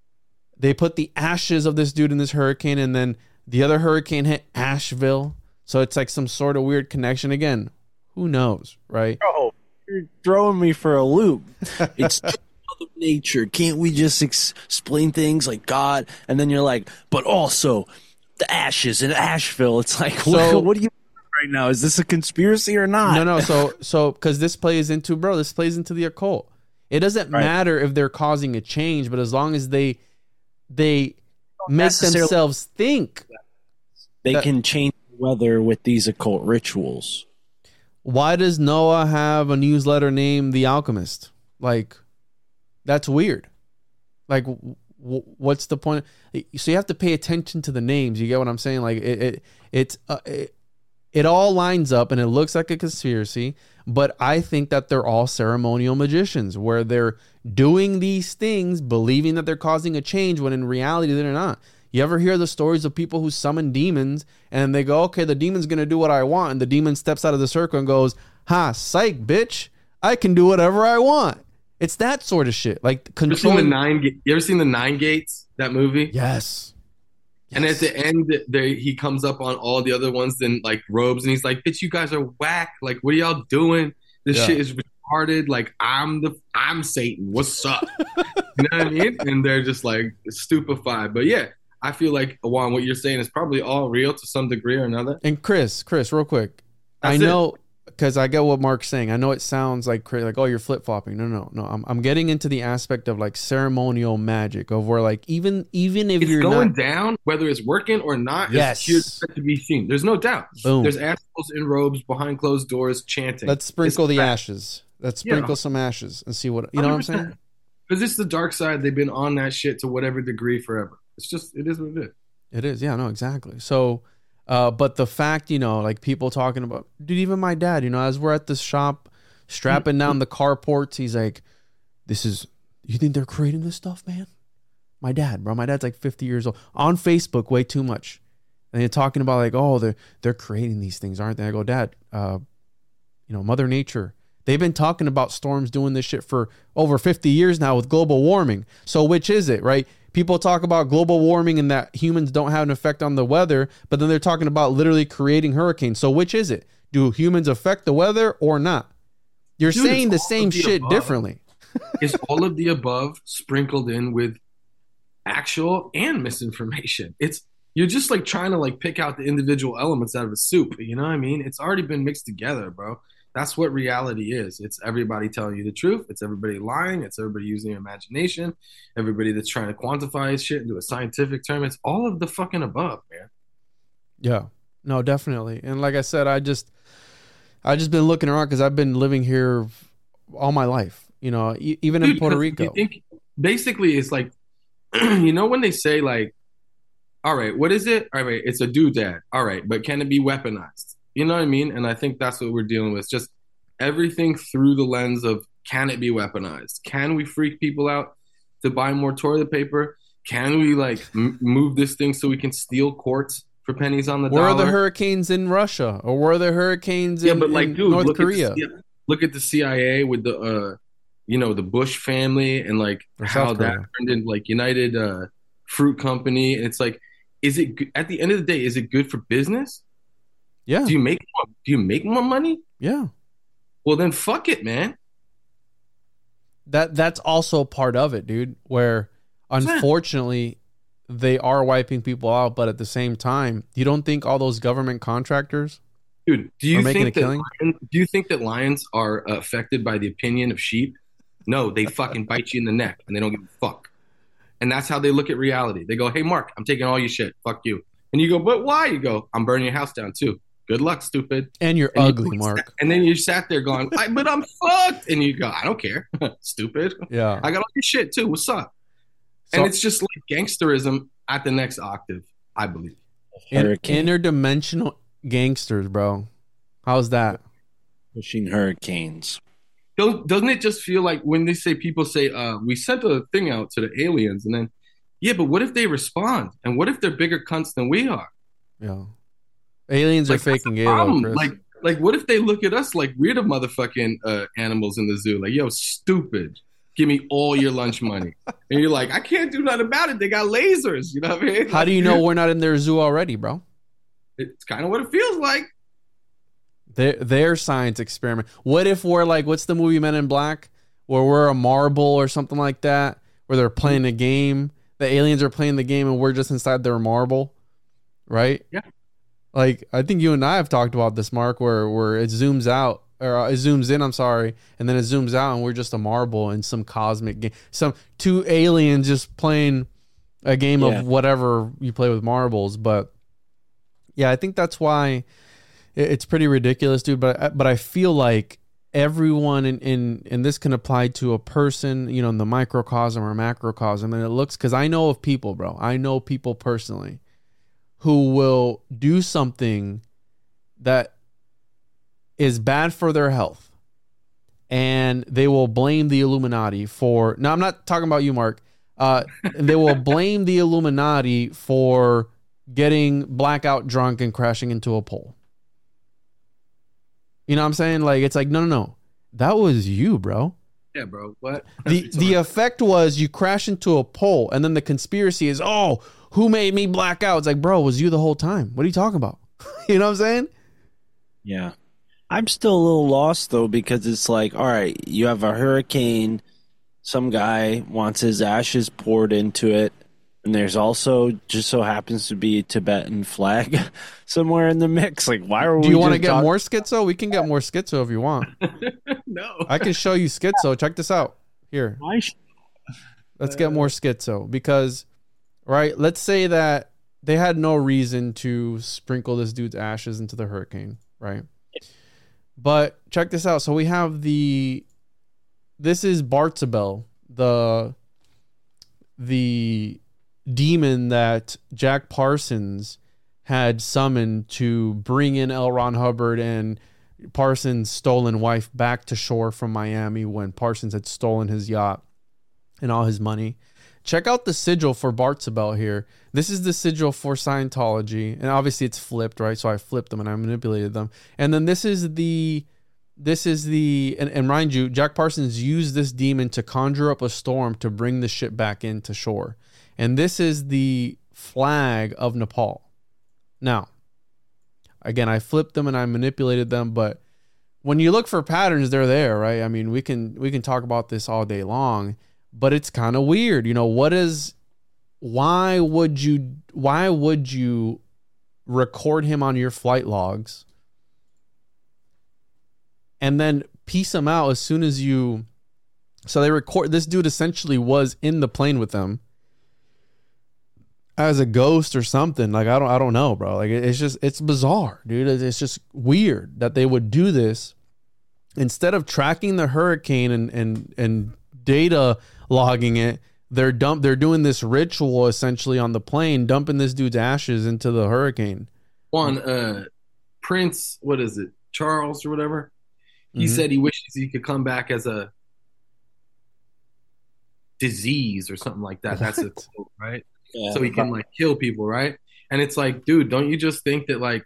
They put the ashes of this dude in this hurricane, and then the other hurricane hit Asheville. So it's like some sort of weird connection. Again, who knows, right? Oh, you're throwing me for a loop. It's Mother Nature. Can't we just ex- explain things like God? And then you're like, but also the ashes in Asheville. It's like, So- what, what do you right now? Is this a conspiracy or not? No, no. So, so because this plays into, bro, this plays into the occult. It doesn't Right. matter if they're causing a change, but as long as they they make necessarily- themselves think. They that- can change the weather with these occult rituals. Why does Noah have a newsletter named The Alchemist? Like, that's weird. Like, w- w- what's the point? So you have to pay attention to the names. You get what I'm saying? Like, it, it it's uh, it, it all lines up and it looks like a conspiracy, but I think that they're all ceremonial magicians where they're doing these things, believing that they're causing a change when in reality they're not. You ever hear the stories of people who summon demons and they go, okay, the demon's going to do what I want. And the demon steps out of the circle and goes, ha, psych, bitch. I can do whatever I want. It's that sort of shit. Like You ever seen the controlling. nine? Ga- You ever seen the Nine Gates? That movie. Yes. And at the end, there he comes up on all the other ones in like robes, and he's like, "Bitch, you guys are whack. Like, what are y'all doing? This Yeah. shit is retarded. Like, I'm the I'm Satan. What's up?" You know what I mean? And they're just like stupefied. But yeah, I feel like Juan, what you're saying is probably all real to some degree or another. And Chris, Chris, real quick. I That's it. know, because I get what Mark's saying. I know it sounds like cra- like, oh, you're flip flopping. No, no, no. I'm I'm getting into the aspect of like ceremonial magic of where like even even if It's you're going not, down, whether it's working or not. Yes. Is here to be seen. There's no doubt. Boom. There's assholes in robes behind closed doors chanting. let's sprinkle It's the fact. ashes. Let's Yeah. sprinkle some ashes and see what you know what I'm saying. Because it's the dark side. They've been on that shit to whatever degree forever. It's just it is what it is. It is, yeah, no, exactly. So, uh, but the fact, you know, like people talking about, dude, even my dad, you know, as we're at this shop, strapping down the carports, he's like, "This is, you think they're creating this stuff, man?" My dad, bro, my dad's like fifty years old on Facebook, way too much, and they're talking about like, "Oh, they're they're creating these things, aren't they?" I go, "Dad, uh, you know, Mother Nature." They've been talking about storms doing this shit for over fifty years now with global warming. So which is it, right? People talk about global warming and that humans don't have an effect on the weather, but then they're talking about literally creating hurricanes. So which is it? Do humans affect the weather or not? You're Dude, saying the it's all same of the shit above. differently. Is all of the above sprinkled in with actual and misinformation? It's you're just like trying to like pick out the individual elements out of a soup. You know what I mean? It's already been mixed together, bro. That's what reality is. It's everybody telling you the truth. It's everybody lying. It's everybody using their imagination. Everybody that's trying to quantify shit into a scientific term. It's all of the fucking above, man. Yeah, no, definitely. And like I said, I just, I've just been looking around because I've been living here all my life. You know, e- even Dude, in Puerto 'cause Rico. you think, basically, it's like, you know, when they say like, all right, what is it? All right, it's a doodad. All right, but can it be weaponized? You know what I mean? And I think that's what we're dealing with. Just everything through the lens of, can it be weaponized? Can we freak people out to buy more toilet paper? Can we like m- move this thing so we can steal quartz for pennies on the Where dollar? are the hurricanes in Russia? Or where are the hurricanes yeah, in, but like, in dude, North look Korea? At the, yeah, look at the C I A with the, uh, you know, the Bush family and like Or how South that Korea. turned into like United uh, Fruit Company. And it's like, is it g- at the end of the day, is it good for business? Yeah. Do you make more, do you make more money? Yeah. Well, then fuck it, man. That that's also part of it, dude, where unfortunately they are wiping people out, but at the same time, you don't think all those government contractors Dude, do you are making think a that killing? lion, do you think that lions are uh, affected by the opinion of sheep? No, they fucking bite you in the neck and they don't give a fuck. And that's how they look at reality. They go, "Hey, Mark, I'm taking all your shit. Fuck you." And you go, "But why?" You go, "I'm burning your house down too. Good luck, stupid." And you're And ugly, you, Mark. And then you sat there going, I, "But I'm fucked." And you go, "I don't care, stupid. Yeah. I got all your shit too. What's up?" So- and it's just like gangsterism at the next octave, I believe. In- Hurricane. interdimensional gangsters, bro. How's that? Pushing hurricanes. Don't, doesn't it just feel like when they say, people say, uh, we sent a thing out to the aliens, and then, yeah, but what if they respond? And what if they're bigger cunts than we are? Yeah. Aliens Like, are faking that's the gay though, problem. Chris. Like, like, what if they look at us like we're the motherfucking uh, animals in the zoo? Like, yo, stupid. Give me all your lunch money. And you're like, I can't do nothing about it. They got lasers. You know what I mean? How do you know we're not in their zoo already, bro? It's kind of what it feels like. Their, their science experiment. What if we're like, what's the movie Men in Black? Where we're a marble or something like that? Where they're playing a game. The aliens are playing the game and we're just inside their marble. Right? Yeah. Like, I think you and I have talked about this, Mark, where, where it zooms out. Or uh, it zooms in, I'm sorry. And then it zooms out and we're just a marble in some cosmic game. Some two aliens just playing a game Yeah. of whatever you play with marbles. But yeah, I think that's why it's pretty ridiculous, dude. But but I feel like everyone in, in and this can apply to a person, you know, in the microcosm or macrocosm. And it looks, because I know of people, bro. I know people personally who will do something that is bad for their health, and they will blame the Illuminati for. Now, I'm not talking about you, Mark. Uh, they will blame the Illuminati for getting blackout drunk and crashing into a pole. You know what I'm saying? Like, it's like, no, no, no. That was you, bro. Yeah, bro. What? The the effect was you crash into a pole, and then the conspiracy is, oh, who made me black out? It's like, bro, it was you the whole time. What are you talking about? You know what I'm saying? Yeah. I'm still a little lost, though, because it's like, all right, you have a hurricane. Some guy wants his ashes poured into it. And there's also, just so happens to be a Tibetan flag somewhere in the mix. Like, why are we Do you want to just get talk- more schizo? We can get more schizo if you want. No. I can show you schizo. Check this out. Here. Why sh- Let's get more schizo. Because, right, let's say that they had no reason to sprinkle this dude's ashes into the hurricane, right? But check this out. So we have the, this is Bartzabel, the, the demon that Jack Parsons had summoned to bring in L. Ron Hubbard and Parsons' stolen wife back to shore from Miami when Parsons had stolen his yacht and all his money. Check out the sigil for Bartzabel here. This is the sigil for Scientology, and obviously it's flipped, right? So I flipped them and I manipulated them. And then this is the, this is the, and, and mind you, Jack Parsons used this demon to conjure up a storm to bring the ship back into shore. And this is the flag of Nepal. Now, again, I flipped them and I manipulated them, but when you look for patterns, they're there, right? I mean, we can we can talk about this all day long, but it's kind of weird. You know, what is, why would you why would you record him on your flight logs and then piece him out as soon as you, so they record, this dude essentially was in the plane with them. as a ghost or something. Like I don't I don't know, bro. Like it's just it's bizarre, dude. It's just weird that they would do this instead of tracking the hurricane and and and data logging it. They're dump they're doing this ritual essentially on the plane, dumping this dude's ashes into the hurricane. One uh Prince, what is it? Charles or whatever. He mm-hmm. said he wishes he could come back as a disease or something like that. That's a quote, right? Yeah, so he can like kill people, right? And it's like, dude, don't you just think that like,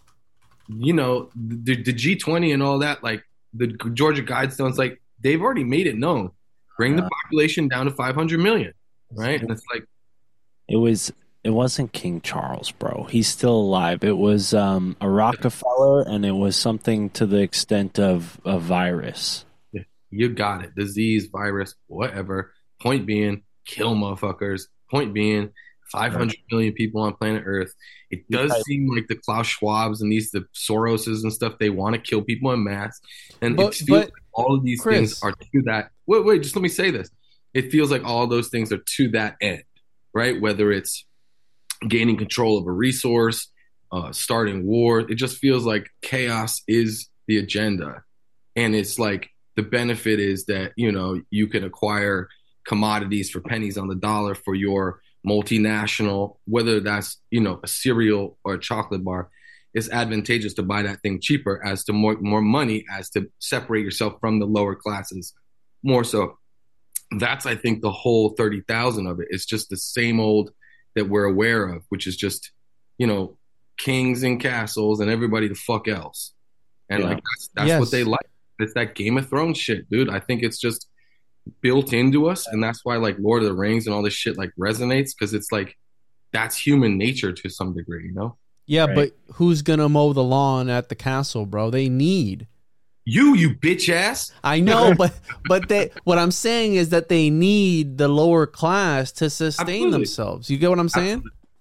you know, the, the G twenty and all that, like the Georgia Guidestones, like they've already made it known. Bring the population down to five hundred million, right? And it's like, it was, it wasn't King Charles, bro. He's still alive. It was um, a Rockefeller, and it was something to the extent of a virus. You got it. Disease, virus, whatever. Point being, kill motherfuckers. Point being, five hundred million people on planet Earth. It does yeah. seem like the Klaus Schwabs and these, the Soroses and stuff, they want to kill people en masse. And but, it feels like all of these Chris, things are to that. Wait, wait, just let me say this. It feels like all those things are to that end, right? Whether it's gaining control of a resource, uh, starting war. It just feels like chaos is the agenda. And it's like the benefit is that, you know, you can acquire commodities for pennies on the dollar for your multinational, whether that's, you know, a cereal or a chocolate bar. It's advantageous to buy that thing cheaper as to more, more money as to separate yourself from the lower classes more so. That's, I think, the whole thirty thousand of it. It's just the same old that we're aware of, which is just, you know, kings and castles and everybody the fuck else. And yeah. like, that's, that's yes. what they like. It's that Game of Thrones shit, dude. I think it's just built into us. And that's why like Lord of the Rings and all this shit like resonates. Cause it's like, that's human nature to some degree, you know? Yeah. Right? But who's going to mow the lawn at the castle, bro? They need you, you bitch ass. I know, but, but they, what I'm saying is that they need the lower class to sustain Absolutely. themselves. You get what I'm saying?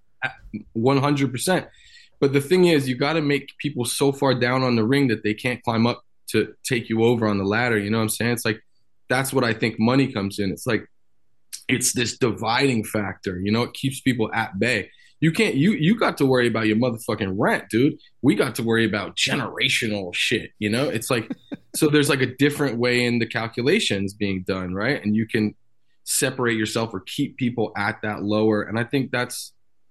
one hundred percent. But the thing is, you got to make people so far down on the ring that they can't climb up to take you over on the ladder. You know what I'm saying? It's like, that's what I think money comes in. It's like, it's this dividing factor, you know, it keeps people at bay. You can't, you, you got to worry about your motherfucking rent, dude. We got to worry about generational shit, you know? It's like, so there's like a different way in the calculations being done, right? And you can separate yourself or keep people at that lower. And I think that's,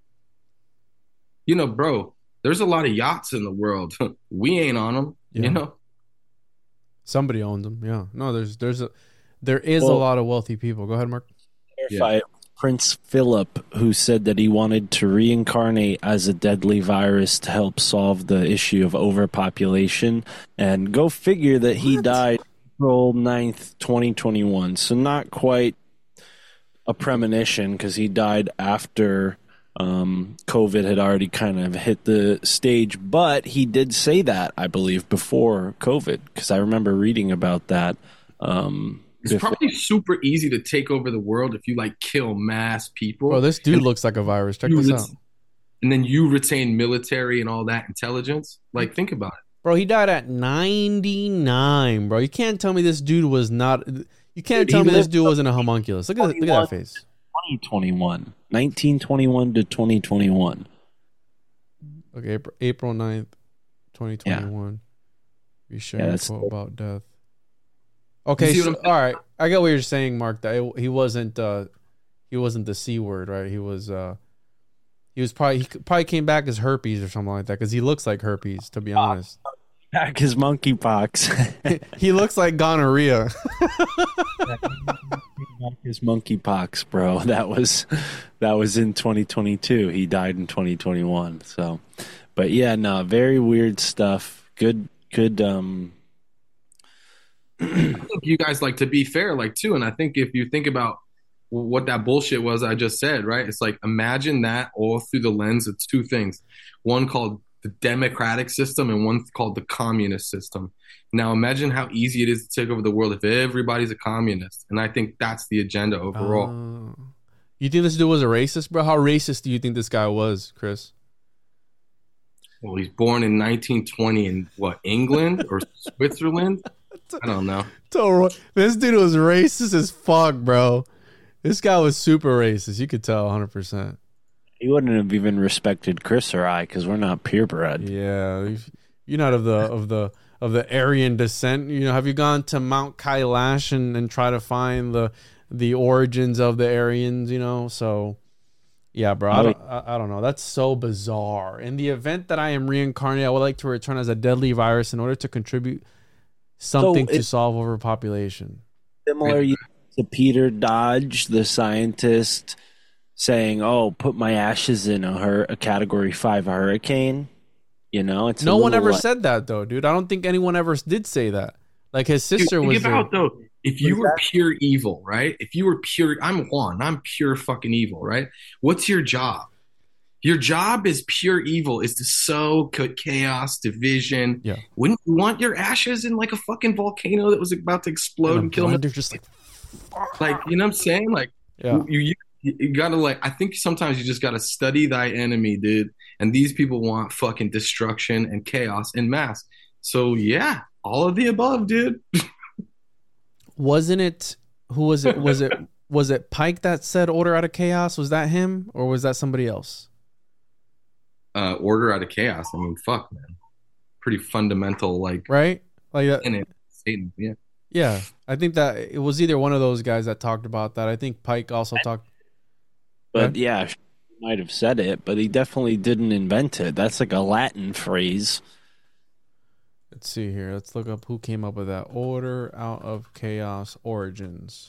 you know, bro, there's a lot of yachts in the world. We ain't on them, yeah. you know? Somebody owns them, yeah. No, there's there's a there is well, a lot of wealthy people. Go ahead, Mark. Yeah. Prince Philip, who said that he wanted to reincarnate as a deadly virus to help solve the issue of overpopulation, and go figure that he what? died April ninth, twenty twenty-one. So not quite a premonition because he died after Um, COVID had already kind of hit the stage, but he did say that, I believe, before COVID, because I remember reading about that. Um, it's before. Probably super easy to take over the world if you like kill mass people. Bro, this dude and looks like a virus. Check this ret- out. And then you retain military and all that intelligence. Like, think about it. Bro, he died at ninety-nine, bro. You can't tell me this dude was not. You can't dude, tell me this dude wasn't a homunculus. Look at look at that face. twenty twenty-one nineteen twenty-one to twenty twenty-one. Okay, April, April ninth, twenty twenty-one. Yeah. You share yeah, a quote about death. Okay, so, all right. I get what you're saying, Mark. That it, he wasn't uh, he wasn't the C word, right? He was uh, he was probably he probably came back as herpes or something like that because he looks like herpes, to be honest. Back as monkeypox. He looks like gonorrhea. His monkeypox, bro. That was that was in twenty twenty-two. He died in twenty twenty-one. So, but yeah, no, very weird stuff. Good, good. Um, I think you guys, like, to be fair, like too, and I think if you think about what that bullshit was I just said, right? It's like, imagine that all through the lens of two things. One called the democratic system and one called the communist system. Now imagine how easy it is to take over the world if everybody's a communist. And I think that's the agenda overall. Uh, you think this dude was a racist, bro? How racist do you think this guy was, Chris? Well, he's born in nineteen twenty in what, England or Switzerland? I don't know. This dude was racist as fuck, bro. This guy was super racist. You could tell one hundred percent. He wouldn't have even respected Chris or I because we're not purebred. Yeah, you're not of the of the of the Aryan descent. You know, have you gone to Mount Kailash and, and try to find the the origins of the Aryans? You know, so yeah, bro. I don't, I, I don't know. That's so bizarre. In the event that I am reincarnated, I would like to return as a deadly virus in order to contribute something So to it's solve overpopulation. similar to Peter Dodge, the scientist, saying, "Oh, put my ashes in a, hur- a Category Five hurricane." You know, it's a No one little ever like- said that though, dude. I don't think anyone ever did say that. Like his sister Dude, was think there. about though, if you Was were that- pure evil, right? If you were pure, I'm Juan, I'm pure fucking evil, right? What's your job? Your job is pure evil, is to sow ca- chaos, division. Yeah. Wouldn't you want your ashes in like a fucking volcano that was about to explode And and, a kill them? blender just like, Like, you know what I'm saying? Like, yeah. you, you you gotta like. I think sometimes you just gotta study thy enemy, dude. And these people want fucking destruction and chaos in mass. So yeah, all of the above, dude. Wasn't it? Who was it? Was it? Was it Pike that said "order out of chaos"? Was that him, or was that somebody else? Uh, order out of chaos. I mean, fuck, man. Pretty fundamental, like, Right? Like that. in it. Satan, yeah. Yeah, I think that it was either one of those guys that talked about that. I think Pike also talked. But yeah, he might have said it, but he definitely didn't invent it. That's like a Latin phrase. Let's see here. Let's look up who came up with that. Order out of chaos origins.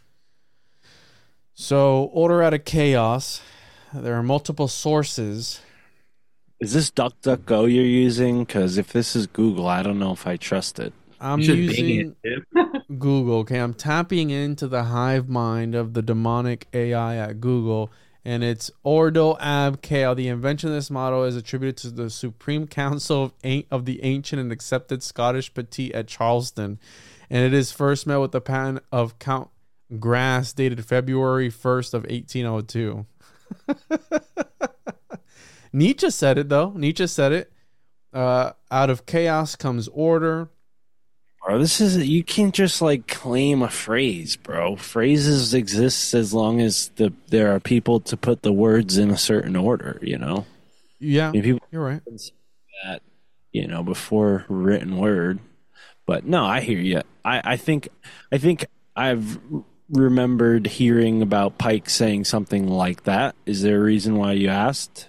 So, order out of chaos. There are multiple sources. Is this DuckDuckGo you're using? Because if this is Google, I don't know if I trust it. I'm You should bang using it, dude. Google. Okay, I'm tapping into the hive mind of the demonic A I at Google, and it's Ordo ab Chaos. The invention of this model is attributed to the Supreme Council of, an- of the ancient and accepted Scottish Petit at Charleston, and it is first met with the patent of Count Grass dated February first of eighteen oh two. Nietzsche said it, though. Nietzsche said it. Uh, out of chaos comes order. Bro, this is you can't just like claim a phrase, bro. Phrases exist as long as the there are people to put the words in a certain order, you know. Yeah, I mean, people you're right. say that, you know, before written word. But no, I hear you. I, I think I think I've remembered hearing about Pike saying something like that. Is there a reason why you asked?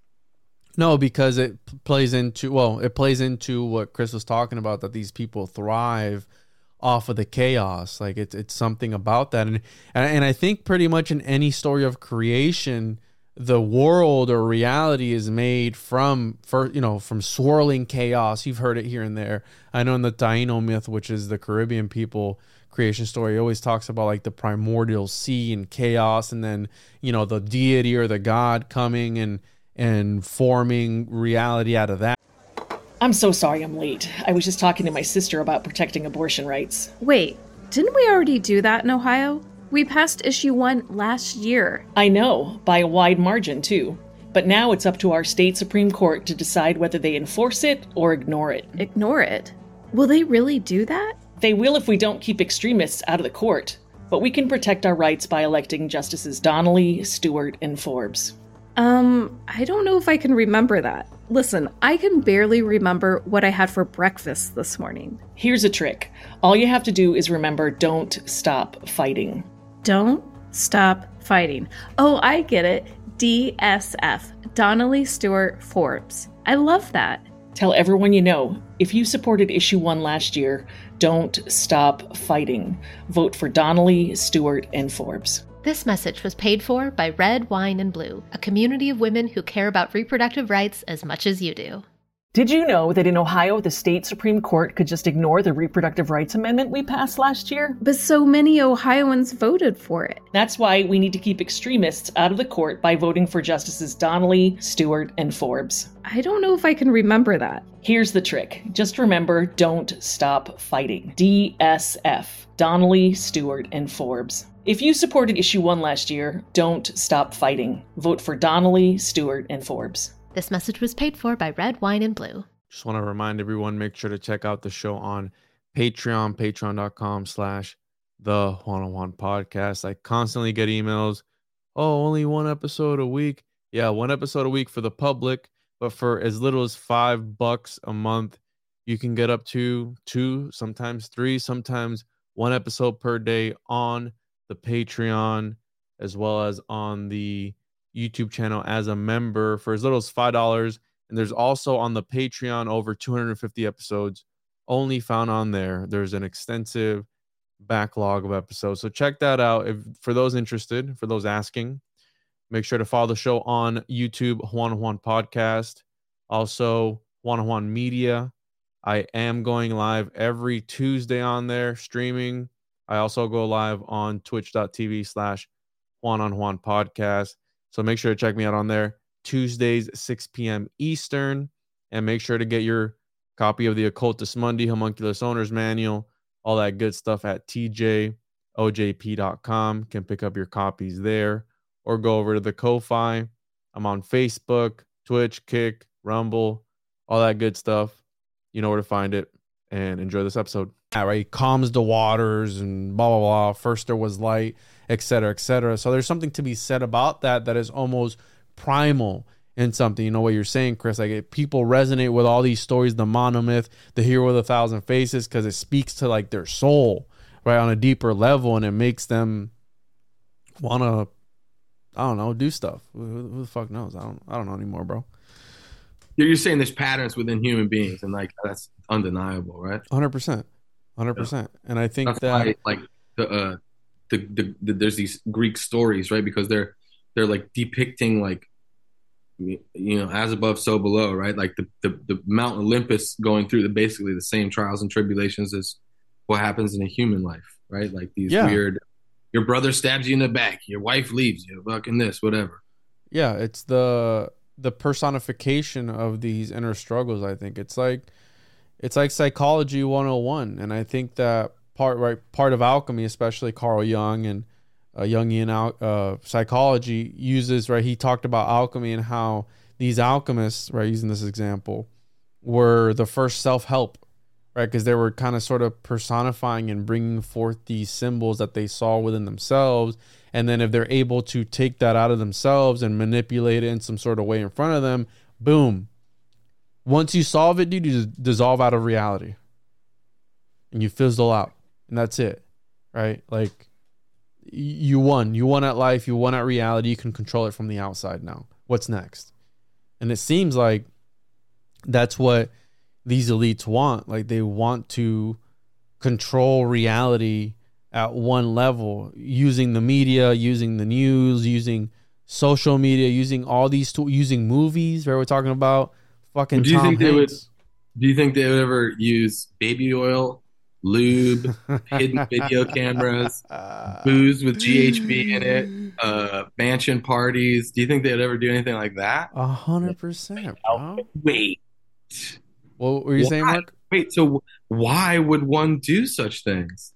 No, because it p- plays into well, it plays into what Chris was talking about, that these people thrive off of the chaos. Like it's it's something about that, and and, and I think pretty much in any story of creation, the world or reality is made from for you know from swirling chaos. You've heard it here and there. I know in the Taino myth, which is the Caribbean people creation story, it always talks about like the primordial sea and chaos, and then you know the deity or the god coming and and forming reality out of that. I'm so sorry I'm late. I was just talking to my sister about protecting abortion rights. Wait, didn't we already do that in Ohio? We passed issue one last year. I know, by a wide margin, too. But now it's up to our state Supreme Court to decide whether they enforce it or ignore it. Ignore it. Will they really do that? They will if we don't keep extremists out of the court. But we can protect our rights by electing Justices Donnelly, Stewart, and Forbes. Um, I don't know if I can remember that. Listen, I can barely remember what I had for breakfast this morning. Here's a trick. All you have to do is remember, don't stop fighting. Don't stop fighting. Oh, I get it. D S F. Donnelly Stewart Forbes. I love that. Tell everyone you know, if you supported issue one last year, don't stop fighting. Vote for Donnelly, Stewart, and Forbes. This message was paid for by Red, Wine, and Blue, a community of women who care about reproductive rights as much as you do. Did you know that in Ohio, the state Supreme Court could just ignore the reproductive rights amendment we passed last year? But so many Ohioans voted for it. That's why we need to keep extremists out of the court by voting for Justices Donnelly, Stewart, and Forbes. I don't know if I can remember that. Here's the trick. Just remember, don't stop fighting. D S F. Donnelly, Stewart, and Forbes. If you supported issue one last year, don't stop fighting. Vote for Donnelly, Stewart, and Forbes. This message was paid for by Red, Wine, and Blue. Just want to remind everyone, make sure to check out the show on Patreon, patreon.com slash the one-on-one podcast. I constantly get emails. Oh, only one episode a week. Yeah, one episode a week for the public, but for as little as five bucks a month, you can get up to two, sometimes three, sometimes one episode per day on the Patreon, as well as on the YouTube channel as a member for as little as five dollars. And there's also on the Patreon over two hundred fifty episodes only found on there. There's an extensive backlog of episodes. So check that out. If for those interested, for those asking, make sure to follow the show on YouTube, Juan Juan Podcast. Also, Juan Juan Media. I am going live every Tuesday on there streaming. I also go live on twitch.tv slash Juan on Juan Podcast. So make sure to check me out on there Tuesdays, six p.m. Eastern. And make sure to get your copy of the Occultus Mundi Homunculus Owner's Manual, all that good stuff at T J O J P dot com. Can pick up your copies there or go over to the Ko-Fi. I'm on Facebook, Twitch, Kick, Rumble, all that good stuff. You know where to find it, and enjoy this episode. Yeah, right. He calms the waters and blah, blah, blah. First there was light, et cetera, et cetera. So there's something to be said about that that is almost primal in something. You know what you're saying, Chris? Like, people resonate with all these stories, the monomyth, the hero with a thousand faces, because it speaks to like their soul, right, on a deeper level, and it makes them want to, I don't know, do stuff. Who, who the fuck knows? I don't, I don't know anymore, bro. You're saying there's patterns within human beings, and like that's undeniable, right? one hundred percent, one hundred percent. And I think that's that why, like the, uh, the, the the there's these Greek stories, right? Because they're they're like depicting like, you know, as above, so below, right? Like the the, the Mount Olympus going through the basically the same trials and tribulations as what happens in a human life, right? Like these yeah. weird, your brother stabs you in the back, your wife leaves you, fucking this, whatever. Yeah, it's the the personification of these inner struggles. I think it's like it's like psychology one oh one, and I think that part right part of alchemy, especially Carl Jung and uh, Jungian uh, psychology uses, right, he talked about alchemy and how these alchemists, right, using this example, were the first self-help, right, because they were kind of sort of personifying and bringing forth these symbols that they saw within themselves. And then if they're able to take that out of themselves and manipulate it in some sort of way in front of them, boom. Once you solve it, dude, you just dissolve out of reality. And you fizzle out. And that's it. Right? Like, you won. You won at life. You won at reality. You can control it from the outside now. What's next? And it seems like that's what these elites want. Like, they want to control reality at one level, using the media, using the news, using social media, using all these tools, using movies, right? We're talking about fucking do you Tom think they would, Hanks. do you think they would ever use baby oil, lube, hidden video cameras, booze with G H B in it, uh, mansion parties? Do you think they would ever do anything like that? A hundred percent, bro. Wait. What were you why? saying, Mark? Wait, so why would one do such things?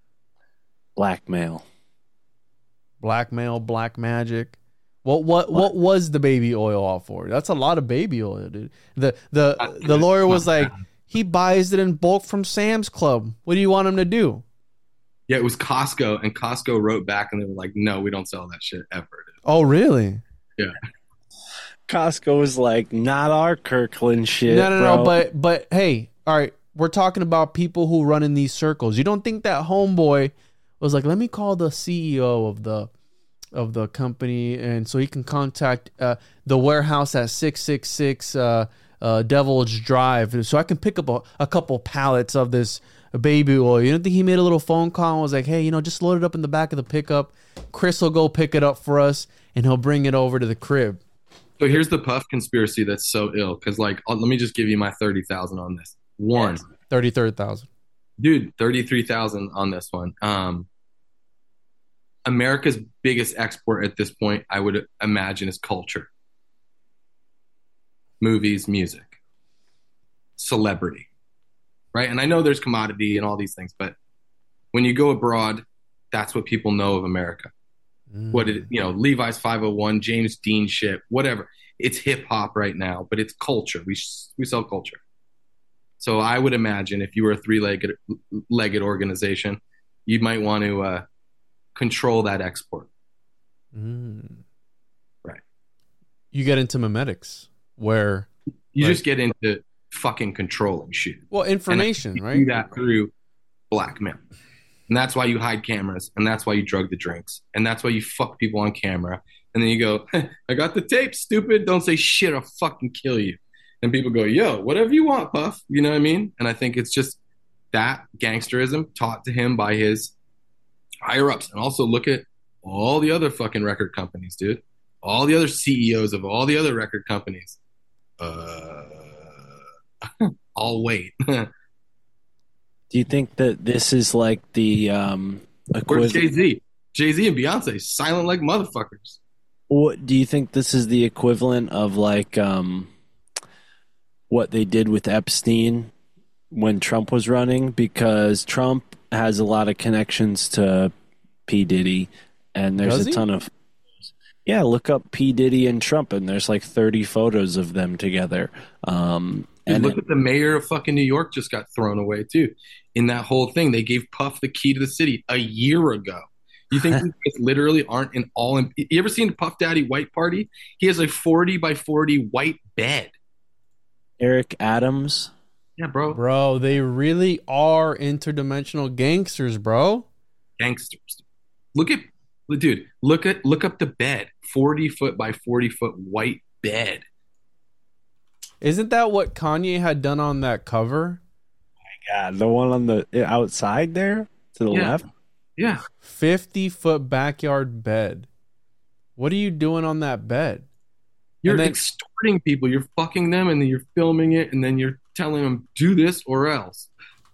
Blackmail. Blackmail, black magic. What what what was the baby oil all for? That's a lot of baby oil, dude. The the the lawyer was like, he buys it in bulk from Sam's Club. What do you want him to do? Yeah, it was Costco, and Costco wrote back and they were like, no, we don't sell that shit ever. Oh, really? Yeah. Costco was like, not our Kirkland shit. No, no, bro. no. But but hey, all right, we're talking about people who run in these circles. You don't think that homeboy was like, let me call the C E O of the of the company, and so he can contact uh, the warehouse at six six six uh, uh, Devil's Drive, so I can pick up a, a couple pallets of this baby oil. You don't think he made a little phone call and was like, hey, you know, just load it up in the back of the pickup. Chris will go pick it up for us, and he'll bring it over to the crib. So here's the Puff conspiracy that's so ill, because like, I'll, let me just give you my thirty thousand on this. One, thirty-third thousand. Dude, thirty-three thousand on this one. Um, America's biggest export at this point, I would imagine, is culture. Movies, music, celebrity, right? And I know there's commodity and all these things, but when you go abroad, that's what people know of America. Mm. What it, you know, Levi's five oh one, James Dean shit, whatever. It's hip hop right now, but it's culture. We we sell culture. So I would imagine if you were a three-legged legged organization, you might want to uh, control that export. Mm. Right. you get into memetics where You like, just get into fucking controlling shit. Well, information, and right? You do that through blackmail. And that's why you hide cameras. And that's why you drug the drinks. And that's why you fuck people on camera. And then you go, I got the tape, stupid. Don't say shit, I'll fucking kill you. And people go, yo, whatever you want, Puff. You know what I mean? And I think it's just that gangsterism taught to him by his higher ups. And also look at all the other fucking record companies, dude. All the other C E Os of all the other record companies. Uh, I'll wait. Do you think that this is like the um, Where's Jay-Z? Jay-Z and Beyonce, silent like motherfuckers. What do you think this is the equivalent of like um, what they did with Epstein when Trump was running? Because Trump has a lot of connections to P. Diddy, and there's Does a he? ton of yeah. Look up P. Diddy and Trump, and there's like thirty photos of them together. Um, Dude, and look it- at the mayor of fucking New York just got thrown away too. In that whole thing, they gave Puff the key to the city a year ago. You think these guys literally aren't in all? In, you ever seen Puff Daddy White Party? He has a forty by forty white bed. Eric Adams. Yeah, bro. Bro, they really are interdimensional gangsters, bro. Gangsters. Look at, dude. Look at look up the bed. Forty foot by forty foot white bed. Isn't that what Kanye had done on that cover? Yeah, the one on the outside there to the Yeah. left. Yeah. fifty foot backyard bed. What are you doing on that bed? You're And then- extorting people. You're fucking them, and then you're filming it, and then you're telling them do this or else.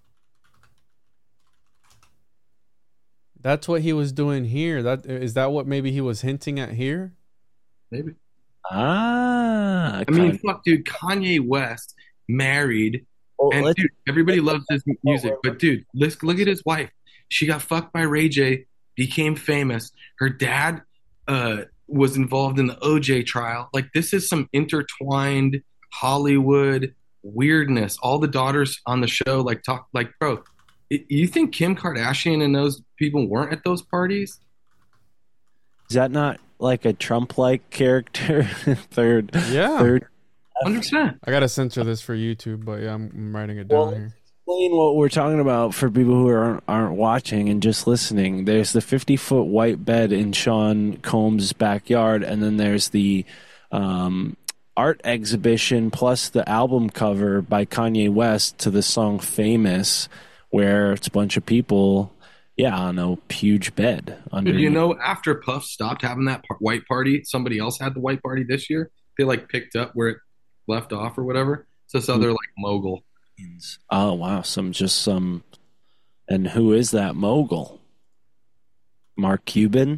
That's what he was doing here. That is that what maybe he was hinting at here? Maybe. Ah, I mean, kind- fuck, dude. Kanye West married, Well, and let's- dude, everybody loves his music, but dude, let's look at his wife. She got fucked by Ray J, became famous. Her dad uh, was involved in the O J trial. Like, this is some intertwined Hollywood weirdness. All the daughters on the show, like, talk, like, bro, i- you think Kim Kardashian and those people weren't at those parties? Is that not like a Trump-like character? third, Yeah. third. one hundred percent. I gotta censor this for YouTube, but yeah, I'm, I'm writing it down Well, here. Explain what we're talking about for people who aren't aren't watching and just listening. There's the fifty foot white bed in Sean Combs' backyard, and then there's the um, art exhibition plus the album cover by Kanye West to the song "Famous," where it's a bunch of people. Yeah, on a huge bed under. Dude, you know, after Puff stopped having that par- white party, somebody else had the white party this year. They like picked up where it left off or whatever. So this other like mogul. Oh wow, some just some. And who is that mogul? Mark Cuban.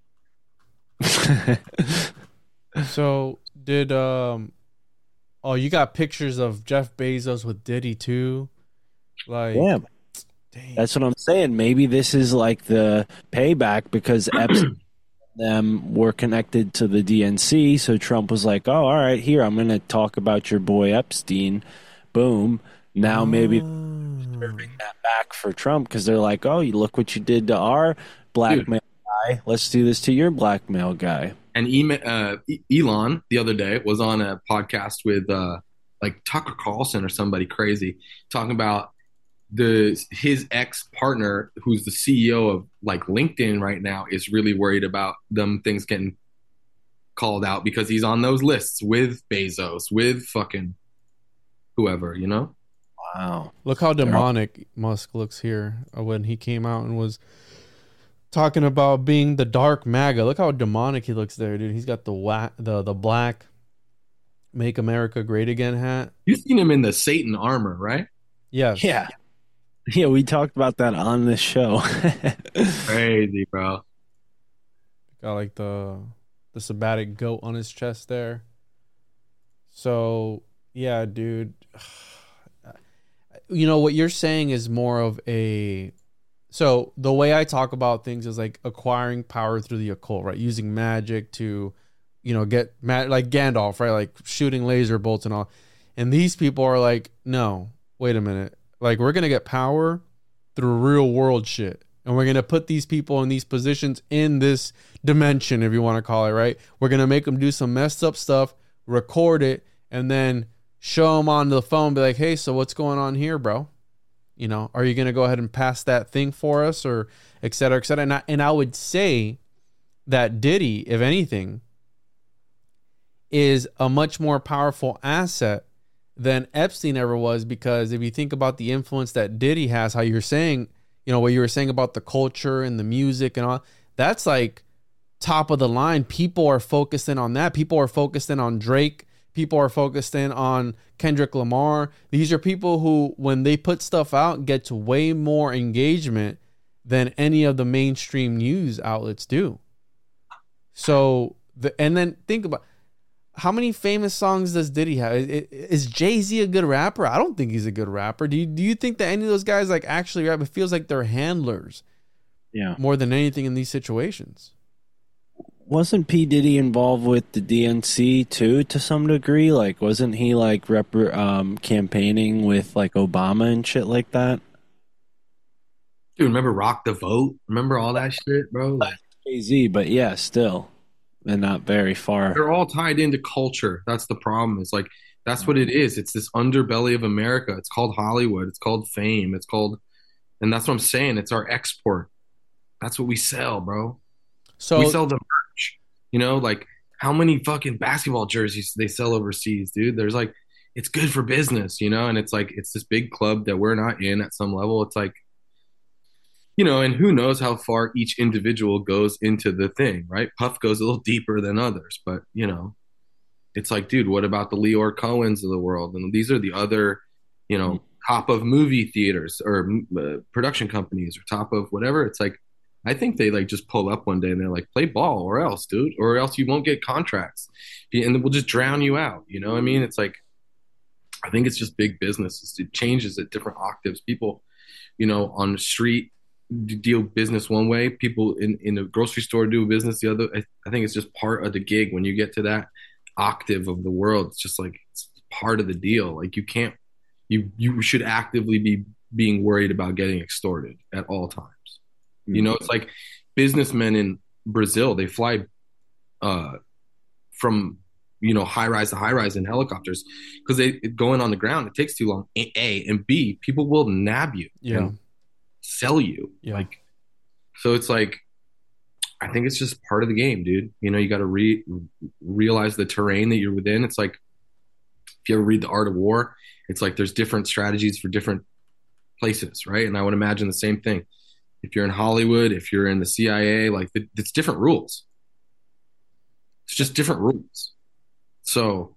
So did um oh you got pictures of Jeff Bezos with Diddy too? Like Yeah, dang. that's what I'm saying. Maybe this is like the payback because Epstein and them were connected to the D N C. So Trump was like, "Oh, all right, here I'm going to talk about your boy Epstein." Boom. Now maybe serving that back for Trump because they're like, "Oh, you look what you did to our blackmail guy. Let's do this to your blackmail guy." And e- uh, E- Elon the other day was on a podcast with uh, like Tucker Carlson or somebody crazy talking about the his ex partner, who's the C E O of like LinkedIn right now, is really worried about them things getting called out because he's on those lists with Bezos, with fucking whoever, you know. Wow. Look how demonic Musk looks here uh, when he came out and was talking about being the dark MAGA. Look how demonic he looks there, dude. He's got the wa- the the black "Make America Great Again" hat. You've seen him in the Satan armor, right? Yes. Yeah. Yeah, we talked about that on this show. Crazy, bro. Got like the the sabbatic goat on his chest there. So yeah, dude. You know what you're saying is more of a. So the way I talk about things is like acquiring power through the occult, right? Using magic to, you know, get mad like Gandalf, right? Like shooting laser bolts and all. And these people are like, no, wait a minute. Like we're gonna get power through real world shit. and we're going to put these people in these positions in this dimension, if you want to call it, right? We're going to make them do some messed up stuff, record it, and then show them on the phone, be like, hey, so what's going on here, bro? You know, are you going to go ahead and pass that thing for us, or et cetera, et cetera? And I, and I would say that Diddy, if anything, is a much more powerful asset than Epstein ever was, because if you think about the influence that Diddy has, how you're saying, you know, what you were saying about the culture and the music and all, that's like top of the line. People are focused in on that. People are focused in on Drake. People are focused in on Kendrick Lamar. These are people who, when they put stuff out, gets way more engagement than any of the mainstream news outlets do. So, the and then think about, how many famous songs does Diddy have? Is, is Jay-Z a good rapper? I don't think he's a good rapper. Do you, do you think that any of those guys like actually rap? It feels like they're handlers, yeah, more than anything in these situations. Wasn't P. Diddy involved with the D N C too, to some degree? Like, wasn't he like rep- um, campaigning with like Obama and shit like that? Dude, remember Rock the Vote? Remember all that shit, bro? Like, Jay-Z, but yeah, still. And not very far. They're all tied into culture. That's the problem. It's like, that's what it is. It's this underbelly of America. It's called Hollywood. It's called fame. It's called, and that's what I'm saying. It's our export. That's what we sell, bro. So we sell the merch. You know, like how many fucking basketball jerseys they sell overseas, dude? There's like, it's good for business, you know? And it's like, it's this big club that we're not in at some level. It's like, you know, and who knows how far each individual goes into the thing, right? Puff goes a little deeper than others, but, you know, it's like, dude, what about the Leor Cohens of the world? And these are the other, you know, top of movie theaters or uh, production companies or top of whatever. It's like, I think they like just pull up one day and they're like, play ball or else, dude, or else you won't get contracts and then we'll just drown you out. You know what I mean? It's like, I think it's just big business. It changes at different octaves. People, you know, on the street, deal business one way, people in in the grocery store do business the other. I, I think it's just part of the gig. When you get to that octave of the world, it's just like, it's part of the deal. Like you can't, you you should actively be being worried about getting extorted at all times. Mm-hmm. You know, it's like businessmen in Brazil, they fly uh from, you know, high rise to high rise in helicopters because they going on the ground, it takes too long. A and B, people will nab you. Yeah. And sell you. Yeah. Like, so it's like, I think it's just part of the game, dude. You know, you got to re- realize the terrain that you're within. It's like, if you ever read The Art of War, it's like there's different strategies for different places, right? And I would imagine the same thing. If you're in Hollywood, if you're in the C I A, like it's different rules. It's just different rules. So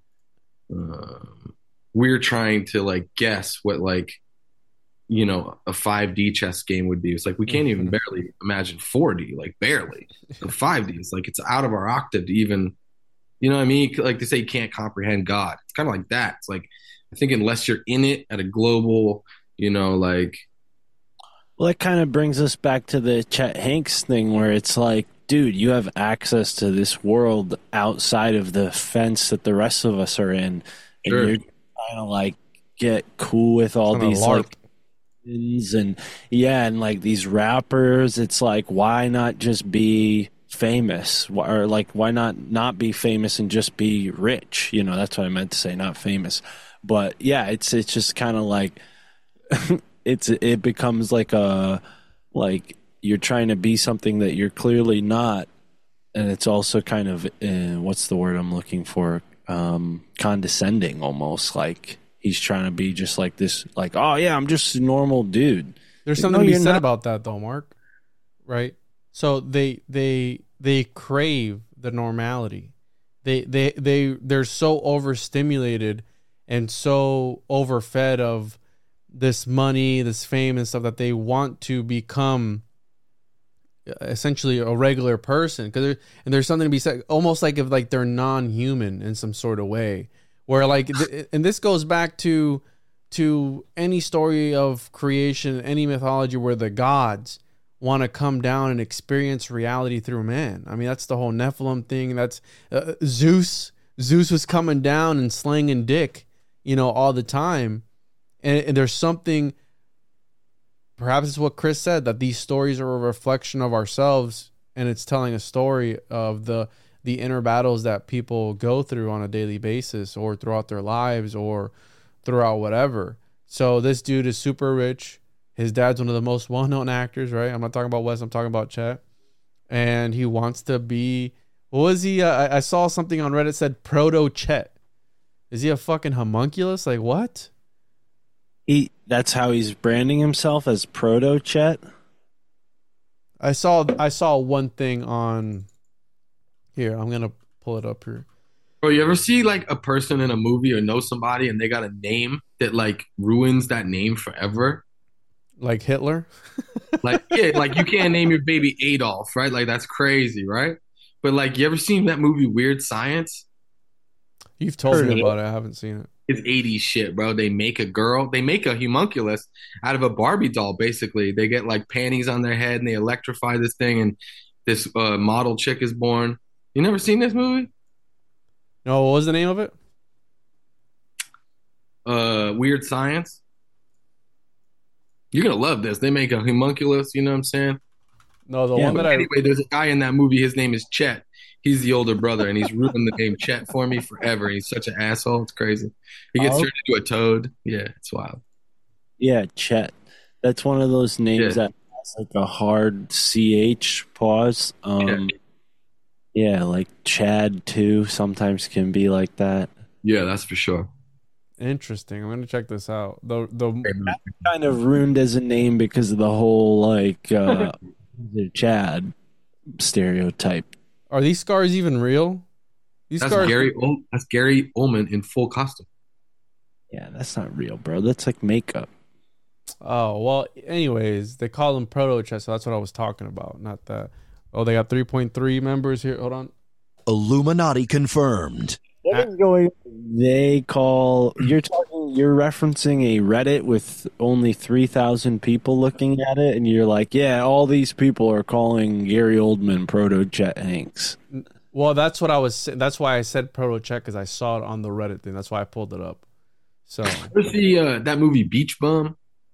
um, we're trying to like guess what like, you know, a five D chess game would be. It's like we can't even barely imagine four D, like barely. So five D is like it's out of our octave to even, you know what I mean? Like they say you can't comprehend God. It's kind of like that. It's like, I think unless you're in it at a global, you know, like. Well, that kind of brings us back to the Chet Hanks thing where it's like, dude, you have access to this world outside of the fence that the rest of us are in. And Sure. you're trying to like get cool with all Kinda these LARP. like and yeah, and like these rappers, it's like, why not just be famous? Or like, why not not be famous and just be rich? You know, that's what I meant to say, not famous. But yeah, it's it's just kind of like it's it becomes like a like you're trying to be something that you're clearly not, and it's also kind of uh, what's the word I'm looking for? Um, condescending, almost like. He's trying to be just like this, like, oh, yeah, I'm just a normal dude. There's Like, something no, to be you're said not. about that, though, Mark. Right? So they they they crave the normality. They they they they're so overstimulated and so overfed of this money, this fame, and stuff that they want to become essentially a regular person. Because and there's something to be said, almost like if like they're non-human in some sort of way. Where like, th- and this goes back to to any story of creation, any mythology where the gods want to come down and experience reality through man. I mean, that's the whole Nephilim thing. That's uh, Zeus. Zeus was coming down and slinging dick, you know, all the time. And, and there's something perhaps it's what Chris said, that these stories are a reflection of ourselves, and it's telling a story of the the inner battles that people go through on a daily basis or throughout their lives or throughout whatever. So this dude is super rich. His dad's one of the most well-known actors, right? I'm not talking about Wes, I'm talking about Chet. And he wants to be, what was he? Uh, I, I saw something on Reddit said Proto Chet. Is he a fucking homunculus? Like what? He that's how he's branding himself, as Proto Chet. I saw I saw one thing on here. I'm gonna pull it up here. Bro, you ever see like a person in a movie or know somebody and they got a name that like ruins that name forever? Like Hitler? Like, yeah, like you can't name your baby Adolf, right? Like that's crazy, right? But like, you ever seen that movie Weird Science? You've told Heard me it. about it. I haven't seen it. It's eighties shit, bro. They make a girl, they make a homunculus out of a Barbie doll, basically. They get like panties on their head and they electrify this thing, and this uh, model chick is born. You never seen this movie? No, what was the name of it? Uh, Weird Science. You're gonna love this. They make a homunculus, you know what I'm saying? No, the Yeah, one but that I anyway, there's a guy in that movie, his name is Chet. He's the older brother, and he's ruined the name Chet for me forever. He's such an asshole. It's crazy. He gets Oh. turned into a toad. Yeah, it's wild. Yeah, Chet. That's one of those names Yeah. that has like a hard C H pause. Um, yeah. like Chad too. Sometimes can be like that. Yeah, that's for sure. Interesting. I'm gonna check this out. The the Kind of ruined as a name because of the whole like uh, the Chad stereotype. Are these scars even real? These That's scars. Gary. Ol- that's Gary Oldman in full costume. Yeah, that's not real, bro. That's like makeup. Oh well. Anyways, they call them Proto Chet, so that's what I was talking about. Not that. Oh, they got three point three members here. Hold on. Illuminati confirmed. What is going? They call you're talking. You're referencing a Reddit with only three thousand people looking at it, and you're like, yeah, all these people are calling Gary Oldman Proto Chet Hanks. Well, that's what I was. That's why I said Proto Chet, because I saw it on the Reddit thing. That's why I pulled it up. So Ever see uh, that movie Beach Bum?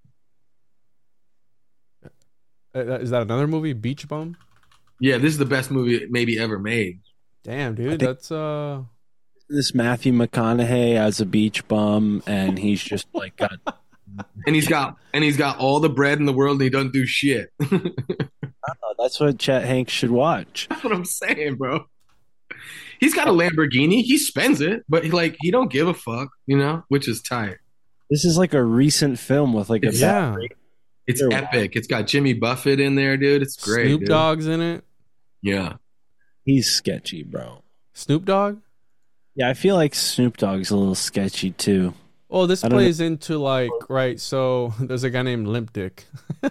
uh, is that another movie, Beach Bum? Yeah, this is the best movie maybe ever made. Damn, dude, think- that's uh. This Matthew McConaughey as a beach bum, and he's just like got. And he's got and he's got all the bread in the world, and he doesn't do shit. That's what Chet Hanks should watch. That's what I'm saying, bro. He's got a Lamborghini. He spends it, but he, like he don't give a fuck, you know, which is tight. This is like a recent film with like a Yeah. It's Sure. epic. It's got Jimmy Buffett in there, dude. It's great. Snoop dude. Dogg's in it. Yeah. He's sketchy, bro. Snoop Dogg. Yeah, I feel like Snoop Dogg's a little sketchy too. Oh, this I don't plays into like right. So there's a guy named Limp Dick.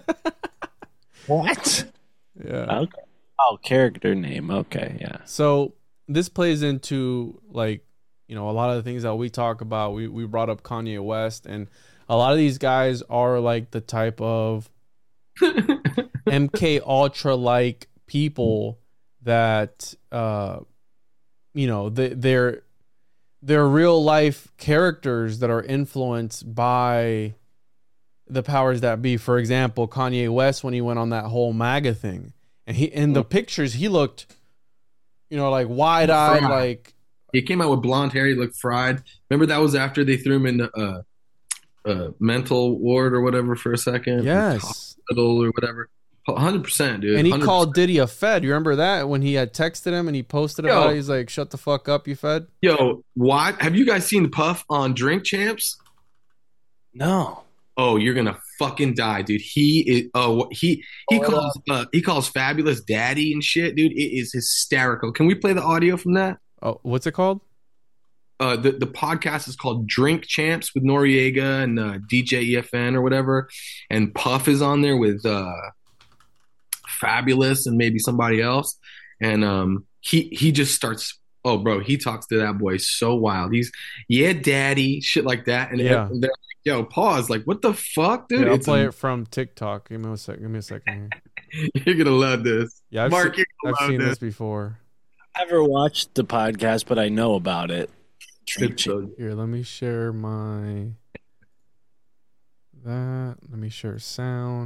What? Yeah. Okay. Oh, character name. Okay, yeah. So this plays into like, you know, a lot of the things that we talk about. We we brought up Kanye West, and a lot of these guys are like the type of M K Ultra like people that uh you know, they, they're they're real life characters that are influenced by the powers that be. For example, Kanye West, when he went on that whole MAGA thing, and he in the pictures he looked, you know, like wide eyed, Fried. like He came out with blonde hair. He looked fried. Remember that was after they threw him in the uh, uh, mental ward or whatever for a second. yes. Hospital or whatever. one hundred percent, dude. And he one hundred percent. called Diddy a Fed. You remember that when he had texted him and he posted about Yo. it? He's like, "Shut the fuck up, you Fed." Yo, what? Have you guys seen Puff on Drink Champs? No. Oh, you're gonna fucking die, dude. He is. Oh, he he calls uh, he calls Fabulous daddy and shit, dude. It is hysterical. Can we play the audio from that? Oh, what's it called? Uh, the the podcast is called Drink Champs with Noriega and uh, D J E F N or whatever, and Puff is on there with uh, Fabulous and maybe somebody else, and um, he he just starts. Oh, bro, he talks to that boy so wild. He's yeah, daddy, shit like that, and, Yeah. and they're like, yo, pause, like what the fuck, dude? Yeah, I'll It's play a- it from TikTok. Give me a sec. Give me a second. Here. You're gonna love this. Yeah, I've, Mark, se- you're I've gonna seen love this before. I've never watched the podcast, but I know about it. It's so- Here, let me share my that. Let me share sound.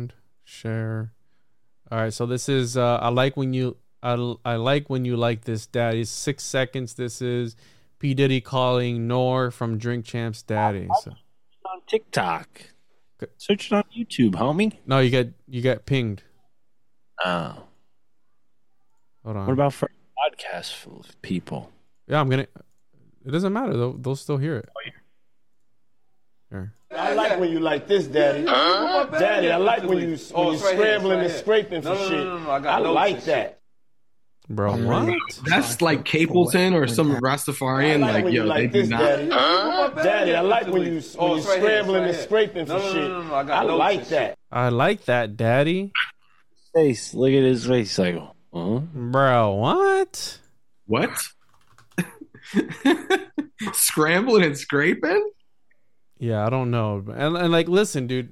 Share. All right, so this is uh, I like when you I, I like when you like this, Daddy. Six seconds. This is P Diddy calling Nor from Drink Champs Daddy. So. On TikTok. Search it on YouTube, homie. No, you get you get pinged. Oh. Hold on. What about for a podcast full of people? Yeah, I'm gonna. It doesn't matter. They'll they'll still hear it. Oh, yeah. Here. I like when you like this, Daddy. Uh, Daddy, I like when you when Oh, you it's right scrambling here, and it's right scraping No, for no, shit. no, no, no, I got I notes like and that. Bro, what? That's like Capleton or some I Rastafarian. like Like, when you yo, they like do this, not. Daddy. Uh, Daddy, I like when you Oh, when you it's right here, it's scrambling right and here. scraping for No, no, no, shit. no, no, I got I notes like and that. I like that, Daddy. Face. Look at his face. Like, huh? Bro, what? What? Scrambling and scraping? Yeah, I don't know. And, and like, listen, dude.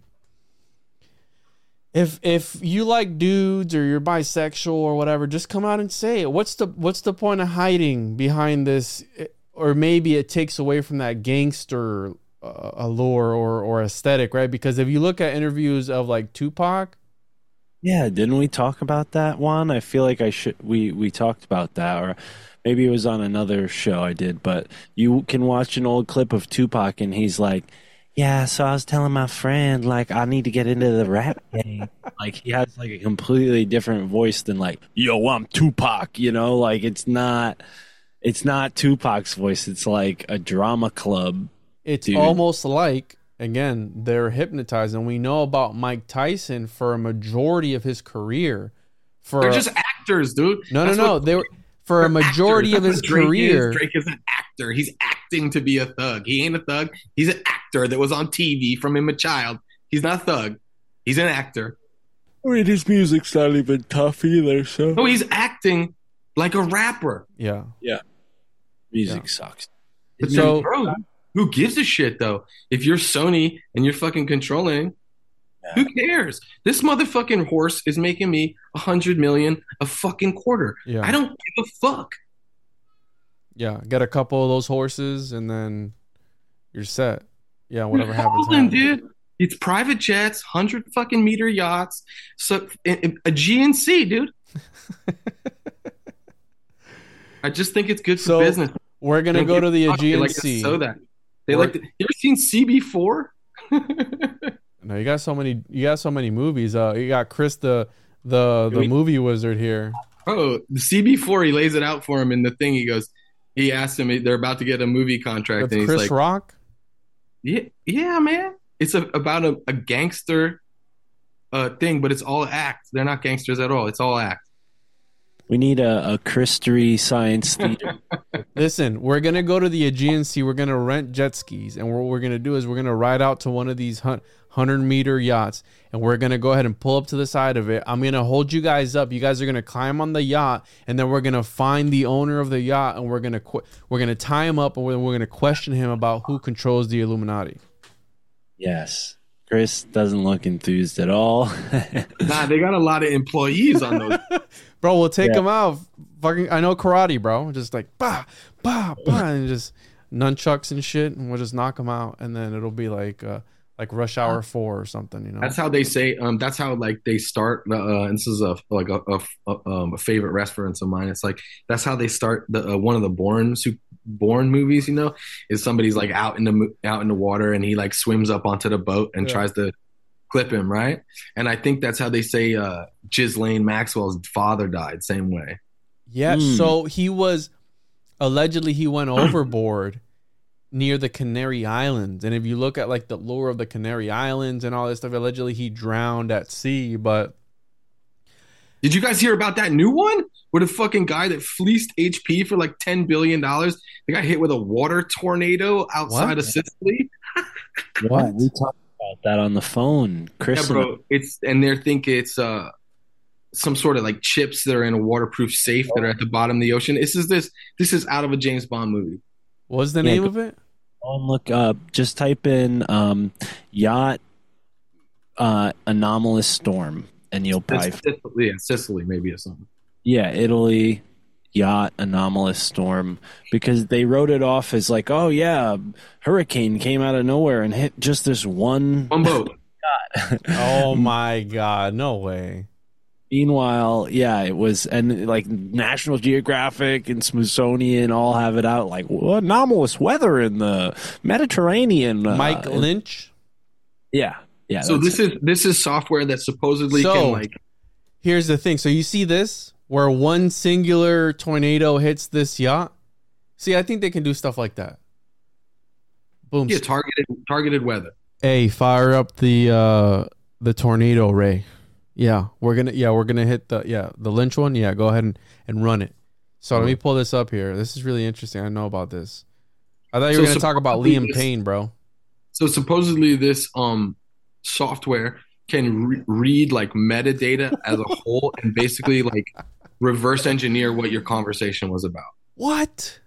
If if you like dudes or you're bisexual or whatever, just come out and say it. What's the what's the point of hiding behind this? Or maybe it takes away from that gangster uh, allure or or aesthetic, right? Because if you look at interviews of like Tupac, Yeah, didn't we talk about that one? I feel like I should. We we talked about that, or maybe it was on another show I did. But you can watch an old clip of Tupac, and he's like, "Yeah, so I was telling my friend, like, I need to get into the rap game." Like, he has like a completely different voice than like, "Yo, I'm Tupac." You know, like it's not, it's not Tupac's voice. It's like a drama club. it's Dude. almost like, again, they're hypnotized. And we know about Mike Tyson for a majority of his career. For They're a- just actors, dude. no, That's no, no. what- They were for a they're majority actors. of That's his what Drake career. Is. Drake is an actor. He's acting to be a thug. He ain't a thug. He's an actor that was on T V from him a child. He's not a thug. He's an actor. I mean, his music's not even tough either. So No, he's acting like a rapper. Yeah. music Yeah. sucks. But So- then, bro, who gives a shit though? If you're Sony and you're fucking controlling, Yeah. who cares? This motherfucking horse is making me a hundred million a fucking quarter. Yeah. I don't give a fuck. Yeah, get a couple of those horses and then you're set. Yeah, whatever happens. Balling, happens. dude. It's private jets, hundred fucking meter yachts, so a G N C, dude. I just think it's good for So, business. We're gonna Don't go give to the a fuck. They like to Aegean Sea. sew that. They We're- like. To, you ever seen C B four? No, you got so many. You got so many movies. Uh, you got Chris the the the We- movie wizard here. Oh, the C B four. He lays it out for him in the thing. He goes. He asks him. They're about to get a movie contract, With and he's Chris like, Rock. "Yeah, yeah, man. It's a, about a, a gangster uh, thing, but it's all act. They're not gangsters at all. It's all act." We need a, a Christery Science Theater. Listen, we're gonna go to the Aegean Sea. We're gonna rent jet skis, and what we're gonna do is we're gonna ride out to one of these hun- hundred meter yachts, and we're gonna go ahead and pull up to the side of it. I'm gonna hold you guys up. You guys are gonna climb on the yacht, and then we're gonna find the owner of the yacht, and we're gonna qu- we're gonna tie him up, and we're, we're gonna question him about who controls the Illuminati. Yes. Chris doesn't look enthused at all. Nah, they got a lot of employees on those. Bro, we'll take Yeah. him out. Fucking, I know karate, bro. Just like bah, bah, bah, and just nunchucks and shit, and we'll just knock him out, and then it'll be like, uh, like Rush Hour Four or something, you know. That's how they say. Um, that's how like they start. Uh, and this is a like a, a, a, um, a favorite reference of mine. It's like that's how they start the uh, one of the Bourne su- Bourne movies. You know, is somebody's like out in the mo- out in the water and he like swims up onto the boat and Yeah. tries to clip him, right? And I think that's how they say uh, Ghislaine Maxwell's father died. Same way. Yeah, Mm. so he was allegedly he went overboard near the Canary Islands, and if you look at like the lore of the Canary Islands and all this stuff, allegedly he drowned at sea. But Did you guys hear about that new one? Where the fucking guy that fleeced H P for like ten billion dollars, they got hit with a water tornado outside What? of Sicily. What? We talked about that on the phone. Chris Yeah, and bro. It's and they think it's uh some sort of like chips that are in a waterproof safe that are at the bottom of the ocean. This is this this is out of a James Bond movie. what's the Yeah, name go- of it? Oh, look up. Just type in um, yacht uh, anomalous storm, and you'll probably It's Sicily, yeah, Sicily maybe or something. yeah, Italy yacht anomalous storm, because they wrote it off as like, oh yeah, hurricane came out of nowhere and hit just this one. One boat. Oh my God, no way. Meanwhile, yeah, it was, and like National Geographic and Smithsonian all have it out like well, anomalous weather in the Mediterranean. Uh, Mike Lynch. Yeah, yeah. So this it. is this is software that supposedly so, can like. Here's the thing. So you see this where one singular tornado hits this yacht. See, I think they can do stuff like that. Boom. Yeah, targeted targeted weather. Hey, fire up the uh, the tornado ray. Yeah, we're gonna yeah we're gonna hit the yeah the Lynch one. Yeah, go ahead and, and run it. So let me pull this up here. This is really interesting. I know about this. I thought you were So gonna talk about supposedly Liam this- Payne, bro. So supposedly this um software can re- read like metadata as a whole and basically like reverse engineer what your conversation was about. What?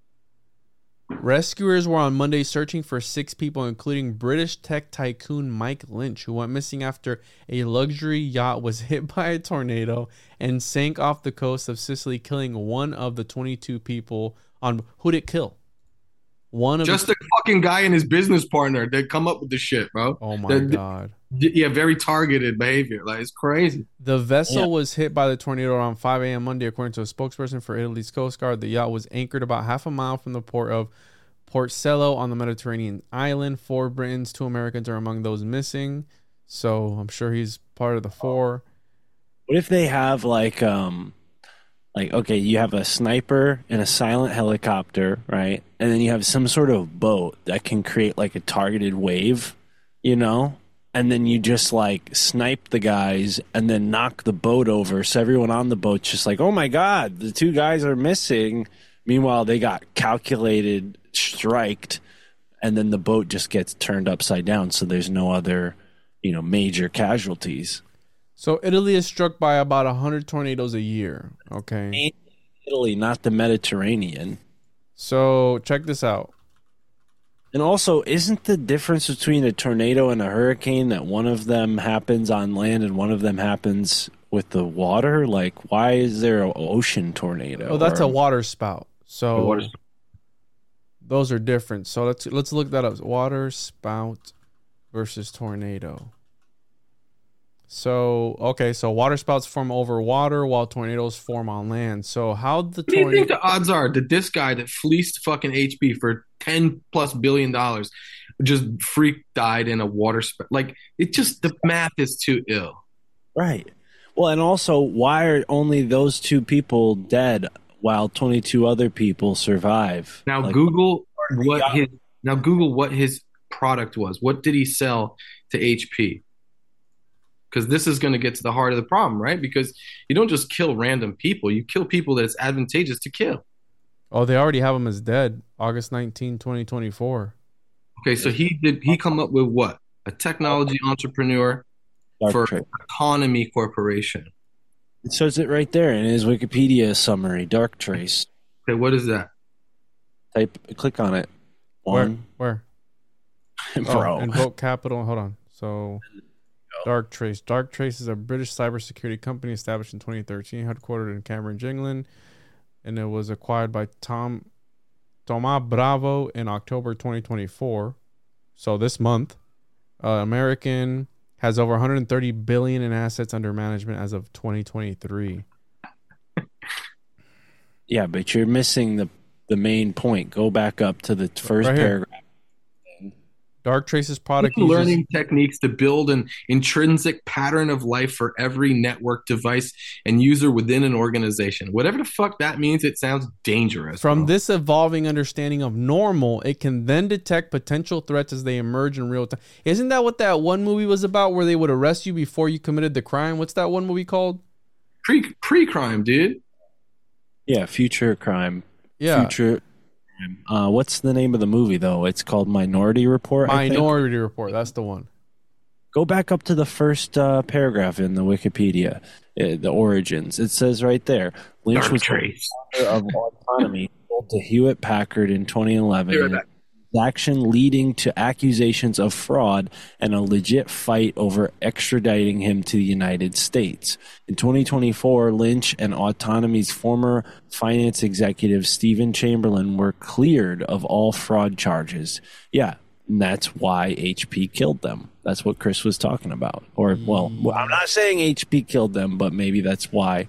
Rescuers were on Monday searching for six people, including British tech tycoon Mike Lynch, who went missing after a luxury yacht was hit by a tornado and sank off the coast of Sicily, killing one of the twenty-two people on. Who did it kill? One of Just the, the fucking guy and his business partner that come up with this shit, bro. oh my The- God. Yeah, very targeted behavior. Like it's crazy. The vessel Yeah. was hit by the tornado around five a.m. Monday, according to a spokesperson for Italy's Coast Guard. The yacht was anchored about half a mile from the port of Porcello on the Mediterranean island. Four Britons, two Americans are among those missing. So I'm sure he's part of the four. What if they have like um like okay, you have a sniper and a silent helicopter, right? And then you have some sort of boat that can create like a targeted wave, you know? And then you just like snipe the guys and then knock the boat over. So everyone on the boat's just like, oh my God, the two guys are missing. Meanwhile, they got calculated, striked, and then the boat just gets turned upside down. So there's no other, you know, major casualties. So Italy is struck by about one hundred tornadoes a year. Okay. Italy, not the Mediterranean. So check this out. And also, isn't the difference between a tornado and a hurricane that one of them happens on land and one of them happens with the water? Like, why is there an ocean tornado? Oh, that's Or- a water spout. So A water spout. those are different. So let's let's look that up. Water spout versus tornado. So okay, so water spouts form over water while tornadoes form on land. So how the What do you think tornado? the odds are that this guy that fleeced fucking H P for ten plus billion dollars just freak died in a water spout? Like it just the math is too ill. Right. Well, and also, why are only those two people dead while twenty-two other people survive? Now Like, Google what his now Google what his product was. What did he sell to H P? Because this is going to get to the heart of the problem, right? Because you don't just kill random people; you kill people that it's advantageous to kill. Oh, they already have him as dead. August nineteenth, twenty twenty-four. Okay, so he did. He come up with what? A technology entrepreneur Dark for Trace. Economy Corporation. It says it right there in his Wikipedia summary. Dark Trace. Okay, what is that? Type. Click on it. Where? One. Where? Bro. Oh, Invoke Capital. Hold on. So, Dark Trace. Dark Trace is a British cybersecurity company established in twenty thirteen, headquartered in Cambridge, England, and it was acquired by Tom Thomas Bravo in October twenty twenty-four. So this month, uh, American has over one hundred thirty billion in assets under management as of twenty twenty-three. Yeah, but you're missing the the main point. Go back up to the first Right here. paragraph. Dark Trace's product People uses learning techniques to build an intrinsic pattern of life for every network device and user within an organization. Whatever the fuck that means, it sounds dangerous. From bro. this evolving understanding of normal, it can then detect potential threats as they emerge in real time. Isn't that what that one movie was about where they would arrest you before you committed the crime? What's that one movie called? pre pre crime, dude. Yeah, future crime. Yeah. Future. Uh, what's the name of the movie though? It's called Minority Report. I think. Minority Report. That's the one. Go back up to the first uh, paragraph in the Wikipedia, uh, the origins. It says right there, Lynch Dark was Trace. founder of Autonomy, sold to Hewlett Packard in twenty eleven. Be right back. Action leading to accusations of fraud and a legit fight over extraditing him to the United States. In twenty twenty-four, Lynch and Autonomy's former finance executive Stephen Chamberlain were cleared of all fraud charges. Yeah, And that's why H P killed them. That's what Chris was talking about. Or, well, I'm not saying H P killed them, but maybe that's why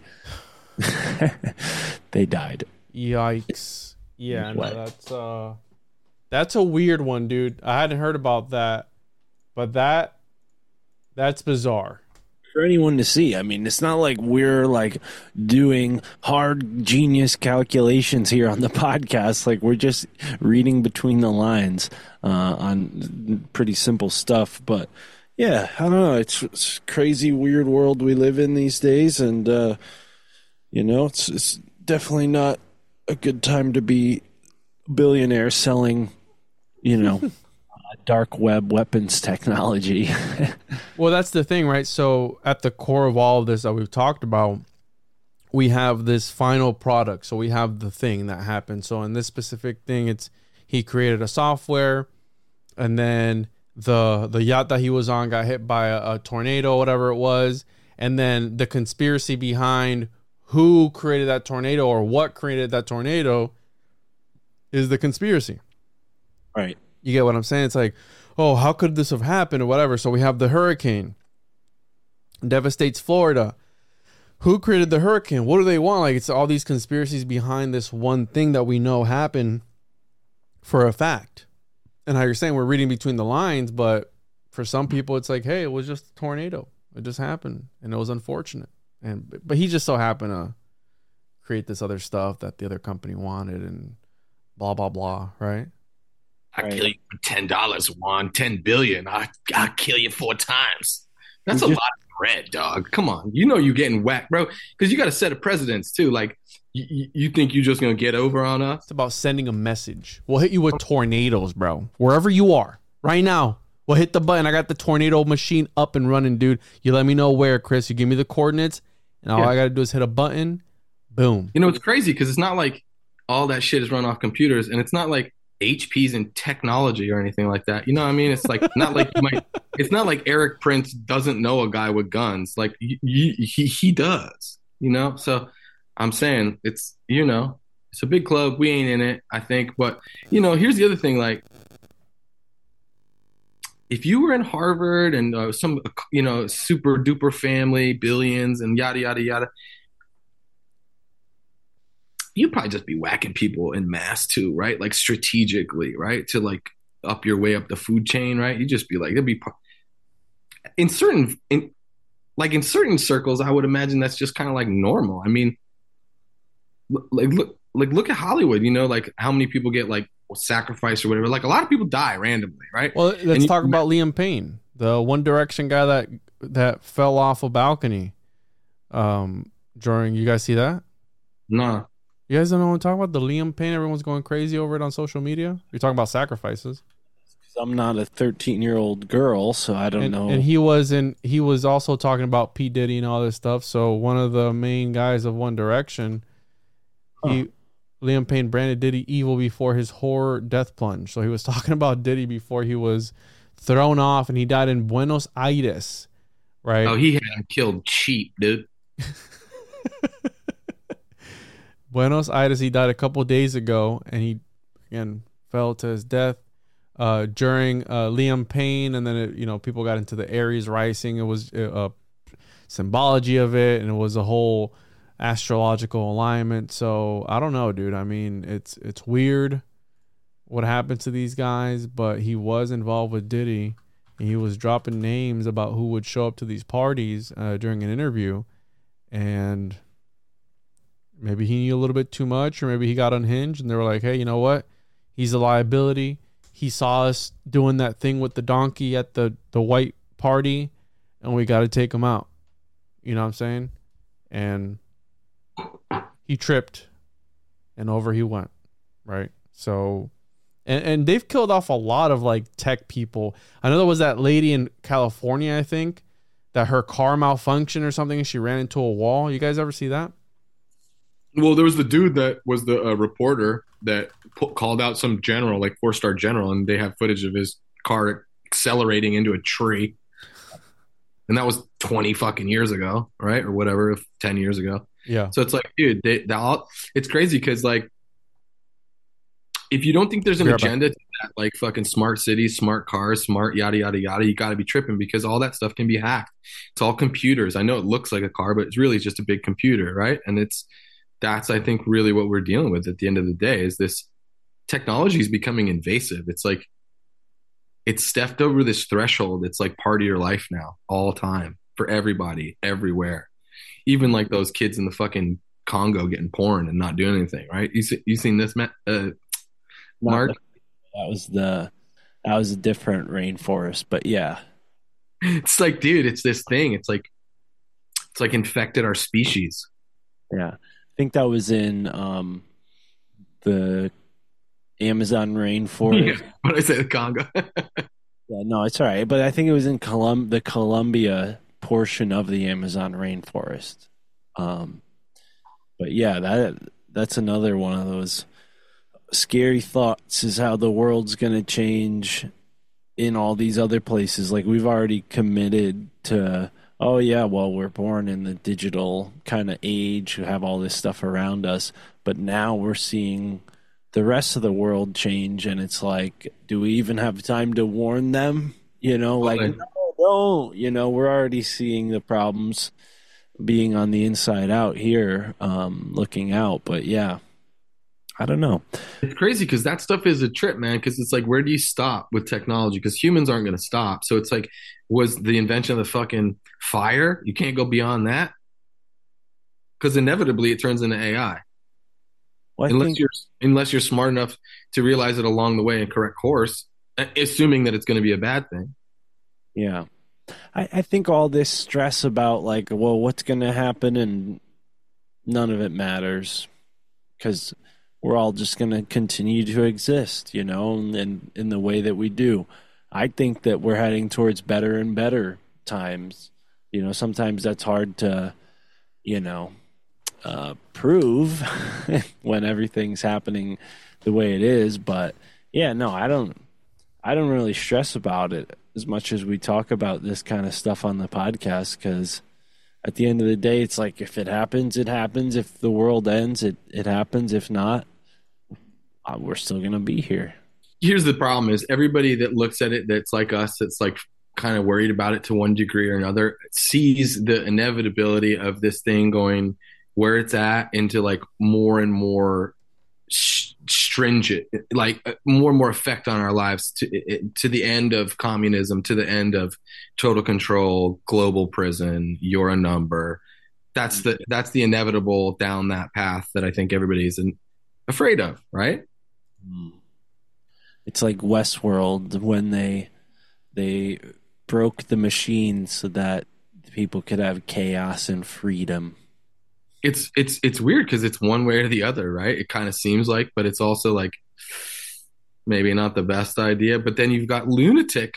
they died. Yikes. Yeah, no, that's uh that's a weird one, dude. I hadn't heard about that. But that that's bizarre. For anyone to see. I mean, it's not like we're like doing hard genius calculations here on the podcast. Like we're just reading between the lines uh, on pretty simple stuff. But yeah, I don't know. It's, it's a crazy, weird world we live in these days, and uh, you know, it's it's definitely not a good time to be a billionaire selling, you know. Dark web weapons technology. Well, that's the thing, right? So at the core of all of this that we've talked about, we have this final product. So we have the thing that happened. So in this specific thing, it's he created a software, and then the the yacht that he was on got hit by a, a tornado, whatever it was, and then the conspiracy behind who created that tornado or what created that tornado is the conspiracy. Right. You get what I'm saying? It's like, oh, how could this have happened or whatever? So we have the hurricane devastates Florida. Who created the hurricane? What do they want? Like, it's all these conspiracies behind this one thing that we know happened for a fact. And how you're saying we're reading between the lines, but for some people it's like, hey, it was just a tornado. It just happened and it was unfortunate. And but he just so happened to create this other stuff that the other company wanted and blah blah blah, right? I right. kill you for ten dollars, Juan. Ten billion. I I'll kill you four times. That's a lot of bread, dog. Come on, you know you're getting whacked, bro. Because you got a set of presidents too. Like, you, you think you're just gonna get over on us? It's about sending a message. We'll hit you with tornadoes, bro. Wherever you are right now, we'll hit the button. I got the tornado machine up and running, dude. You let me know where, Chris. You give me the coordinates, and all yeah. I gotta do is hit a button. Boom. You know it's crazy because it's not like all that shit is run off computers, and it's not like H P's in technology or anything like that. You know what I mean? It's like not like you might. It's not like Eric Prince doesn't know a guy with guns. Like y- y- he he does. You know. So I'm saying it's you know it's a big club. We ain't in it, I think. But you know, here's the other thing. Like, if you were in Harvard and uh, some you know super duper family, billions and yada yada yada. You'd probably just be whacking people in mass too, right? Like strategically, right? To like up your way up the food chain, right? You just be like, it'd be in certain, in like in certain circles, I would imagine that's just kind of like normal. I mean, like look, like look at Hollywood. You know, like how many people get like sacrificed or whatever. Like a lot of people die randomly, right? Well, let's you, talk about Liam Payne, the One Direction guy that that fell off a balcony. Um, during you guys see that? Nah. You guys don't know what I'm talking about? The Liam Payne, everyone's going crazy over it on social media. You're talking about sacrifices. I'm not a thirteen-year-old girl, so I don't and, know. And he was in. He was also talking about P. Diddy and all this stuff. So one of the main guys of One Direction, huh. he Liam Payne branded Diddy evil before his horror death plunge. So he was talking about Diddy before he was thrown off, and he died in Buenos Aires, right? Oh, he had him killed cheap, dude. Buenos Aires, he died a couple days ago, and he again fell to his death uh, during uh, Liam Payne, and then it, you know people got into the Aries rising. It was a uh, symbology of it, and it was a whole astrological alignment. So I don't know, dude. I mean, it's it's weird what happened to these guys, but he was involved with Diddy, and he was dropping names about who would show up to these parties uh, during an interview, and maybe he knew a little bit too much, or maybe he got unhinged and they were like, hey, you know what? He's a liability. He saw us doing that thing with the donkey at the, the white party, and we got to take him out. You know what I'm saying? And he tripped and over he went, right? So, and, and they've killed off a lot of like tech people. I know there was that lady in California, I think, that her car malfunctioned or something and she ran into a wall. You guys ever see that? Well, there was the dude that was the uh, reporter that put, called out some general, like four-star general, and they have footage of his car accelerating into a tree. And that was twenty fucking years ago, right? Or whatever, ten years ago. Yeah. So it's like, dude, they, they all, it's crazy because, like, if you don't think there's an agenda to that, like fucking smart cities, smart cars, smart yada yada yada, you got to be tripping because all that stuff can be hacked. It's all computers. I know it looks like a car, but it's really just a big computer, right? And it's that's I think really what we're dealing with at the end of the day is this technology is becoming invasive. It's like it's stepped over this threshold. It's like part of your life now, all time, for everybody, everywhere. Even like those kids in the fucking Congo getting porn and not doing anything, right? You see, you seen this, Matt? Uh, Mark? That was the that was a different rainforest, but yeah, it's like, dude, it's this thing. It's like it's like infected our species. Yeah, I think that was in um, the Amazon rainforest. Yeah, what I say, the Congo. Yeah, no, it's all right, but I think it was in Colum- the Colombia portion of the Amazon rainforest. Um, but yeah, that that's another one of those scary thoughts is how the world's going to change in all these other places. Like we've already committed to, oh yeah, well, we're born in the digital kind of age, we have all this stuff around us, but now we're seeing the rest of the world change, and it's like, do we even have time to warn them? You know, like, Okay. no, no, you know, we're already seeing the problems being on the inside out here, um, looking out. But yeah, I don't know. It's crazy because that stuff is a trip, man. Because it's like, where do you stop with technology? Because humans aren't going to stop. So it's like, was the invention of the fucking fire? You can't go beyond that because inevitably it turns into A I. Well, I unless think- you're unless you're smart enough to realize it along the way and correct course, assuming that it's going to be a bad thing. Yeah. I, I think all this stress about like, well, what's going to happen, and none of it matters because we're all just going to continue to exist, you know, and in the way that we do. I think that we're heading towards better and better times. You know, sometimes that's hard to, you know, uh, prove when everything's happening the way it is. But yeah, no, I don't, I don't really stress about it as much as we talk about this kind of stuff on the podcast, because at the end of the day, it's like, if it happens, it happens. If the world ends, it, it happens. If not, uh, we're still going to be here. Here's the problem is everybody that looks at it that's like us, that's like kind of worried about it to one degree or another, sees the inevitability of this thing going where it's at into like more and more stringent, like more and more effect on our lives to to the end of communism, to the end of total control, global prison, you're a number. That's the that's the inevitable down that path that I think everybody's in, afraid of, right? It's like Westworld when they they broke the machine so that people could have chaos and freedom. It's it's it's weird because it's one way or the other, right? It kind of seems like, but it's also like maybe not the best idea. But then you've got lunatic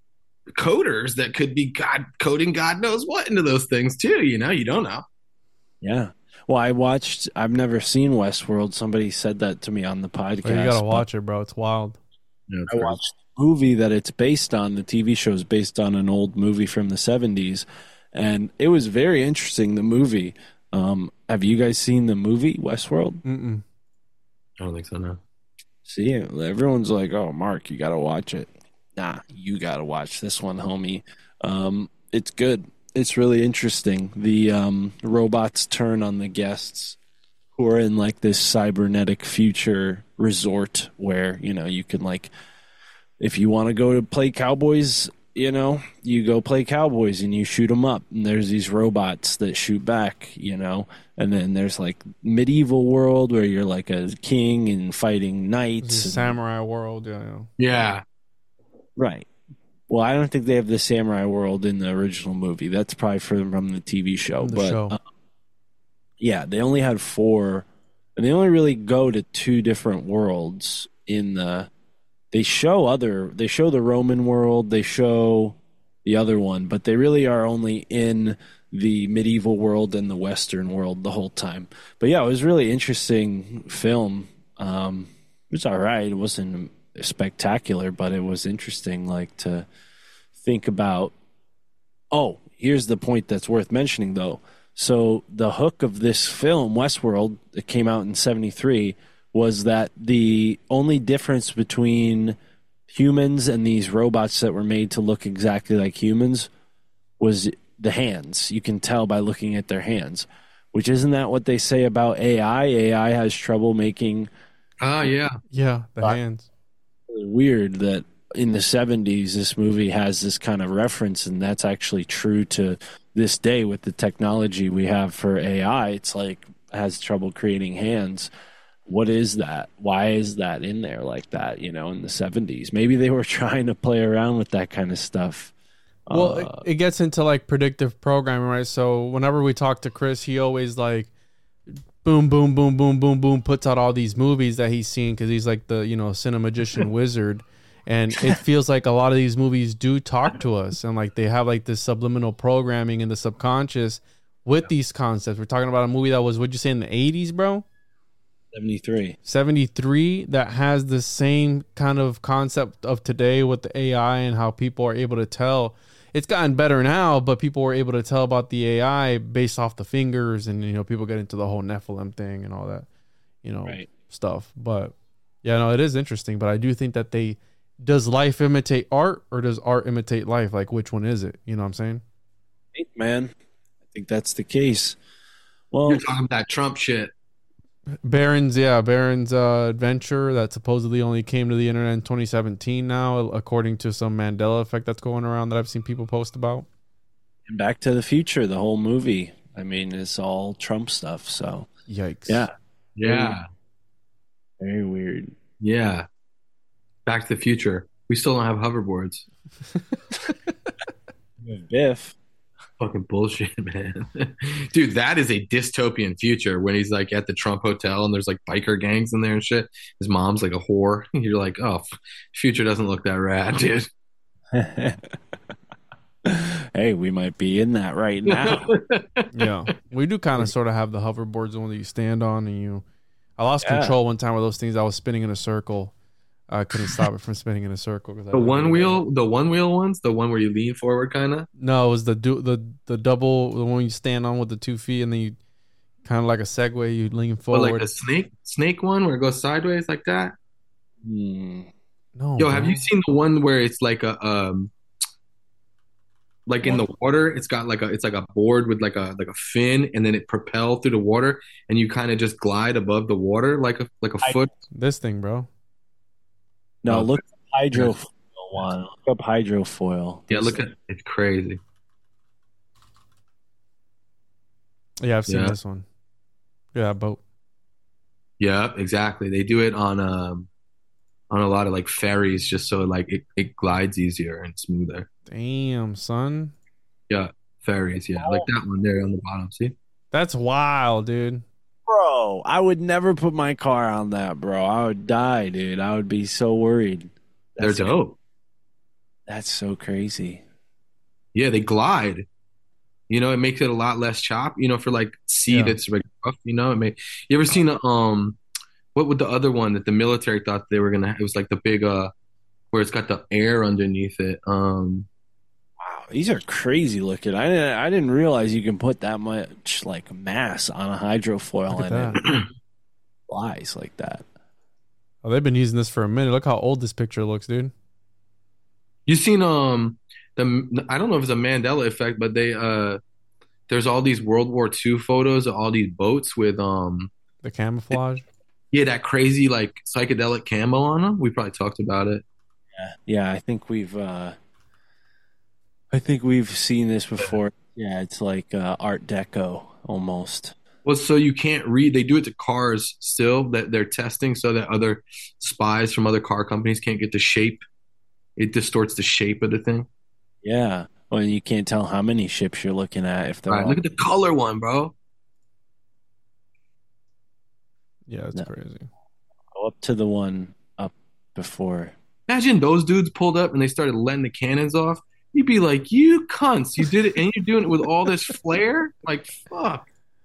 coders that could be God coding God knows what into those things too. You know, you don't know. Yeah. Well, I watched. I've never seen Westworld. Somebody said that to me on the podcast. Oh, you gotta watch it, bro. It's wild. Yeah, it's I crazy. watched the movie that it's based on. The T V show is based on an old movie from the seventies, and it was very interesting. The movie. Um, have you guys seen the movie Westworld? Mm-mm. I don't think so. No. See, everyone's like, "Oh, Mark, you got to watch it." Nah, you got to watch this one, homie. Um, it's good. It's really interesting. The um, robots turn on the guests who are in like this cybernetic future resort where, you know, you can like, if you want to go to play cowboys, you know, you go play cowboys and you shoot them up. And there's these robots that shoot back, you know. And then there's like medieval world where you're like a king and fighting knights. It's a samurai world, yeah. yeah. Yeah. Right. Well, I don't think they have the samurai world in the original movie. That's probably from, from the T V show. The but show. Uh, yeah, they only had four, and they only really go to two different worlds in the. They show other. They show the Roman world. They show the other one, but they really are only in the medieval world and the Western world the whole time. But yeah, it was a really interesting film. Um, it was all right. It wasn't spectacular, but it was interesting, like, to think about. Oh, here's the point that's worth mentioning, though. So the hook of this film, Westworld, that came out in seventy-three, was that the only difference between humans and these robots that were made to look exactly like humans was the hands. You can tell by looking at their hands, which isn't that what they say about A I? A I has trouble making. Oh, yeah. Yeah, the But- hands. Weird that in the seventies this movie has this kind of reference, and that's actually true to this day with the technology we have for A I. It's like has trouble creating hands. What is that? Why is that in there like that, you know, in the seventies? Maybe they were trying to play around with that kind of stuff. Well, Uh, it, it gets into like predictive programming, right? So whenever we talk to Chris, he always like boom, boom, boom, boom, boom, boom, puts out all these movies that he's seen because he's like the, you know, cinemagician wizard. And it feels like a lot of these movies do talk to us, and like they have like this subliminal programming in the subconscious with these concepts. We're talking about a movie that was, what'd you say, in the eighties, bro? seventy-three. seventy-three, that has the same kind of concept of today with the A I and how people are able to tell. It's gotten better now, but people were able to tell about the A I based off the fingers, and, you know, people get into the whole Nephilim thing and all that, you know, Right. stuff. But yeah, no, it is interesting. But I do think that they, does life imitate art or does art imitate life? Like, which one is it? You know what I'm saying? Man, I think that's the case. Well, You're talking about that Trump shit. Barron's, yeah, Barron's uh, adventure that supposedly only came to the internet in twenty seventeen now, according to some Mandela effect that's going around that I've seen people post about. and Back to the Future, the whole movie, I mean, it's all Trump stuff. So, Yikes. yeah, Yeah. very weird. Yeah. Back to the Future. We still don't have hoverboards. Biff. Fucking bullshit, man. Dude, that is a dystopian future when he's like at the Trump Hotel and there's like biker gangs in there and shit. His mom's like a whore. You're like, oh, future doesn't look that rad, dude. Hey, we might be in that right now. Yeah. We do kind of sort of have the hoverboards, the one that you stand on, and you. I lost Yeah. control one time with those things. I was spinning in a circle. I couldn't stop it from spinning in a circle. 'cause I The didn't one know. wheel, the one wheel ones, the one where you lean forward, kind of. No, it was the du- the the double, the one you stand on with the two feet, and then you kind of like a Segway, you lean But forward. like the snake, snake one where it goes sideways like that. Hmm. no, Yo, have bro. you seen the one where it's like a um, like in the water? It's got like a, it's like a board with like a like a fin, and then it propels through the water, and you kind of just glide above the water like a like a I- foot. this thing, bro? No, Oh, look at hydrofoil one. Look up hydrofoil. Yeah, look at it's crazy. Yeah, I've seen Yeah. this one. Yeah, boat. Yeah, exactly. They do it on um on a lot of like ferries just so like it, it glides easier and smoother. Damn, son. Yeah, ferries. Yeah, like that one there on the bottom. See? That's wild, dude. Bro, I would never put my car on that, bro. I would die, dude. I would be so worried. They're That's, dope. that's so crazy. Yeah, they glide. You know, it makes it a lot less chop. You know, for like sea Yeah. that's like rough. You know, it may. You ever seen a um, what would the other one that the military thought they were gonna? It was like the big uh, where it's got the air underneath it. Um, Wow, these are crazy looking. I didn't, I didn't realize you can put that much like mass on a hydrofoil Look at and that. it flies like that. Oh, they've been using this for a minute. Look how old this picture looks, dude. you seen um the I don't know if it's a Mandela effect, but they uh, there's all these World War Two photos of all these boats with um, The camouflage. yeah, that crazy like psychedelic camo on them. We probably talked about it. Yeah, yeah. I think we've, uh, I think we've seen this before. Yeah, it's like uh, Art Deco almost. Well, so you can't read. They do it to cars still that they're testing so that other spies from other car companies can't get the shape. It distorts the shape of the thing. Yeah. Well, you can't tell how many ships you're looking at if they're All right, all. look at the color one, bro. Yeah, it's No. crazy. Go up to the one up before. Imagine those dudes pulled up and they started letting the cannons off. You'd be like, you cunts, you did it, and you're doing it with all this flair? Like, fuck.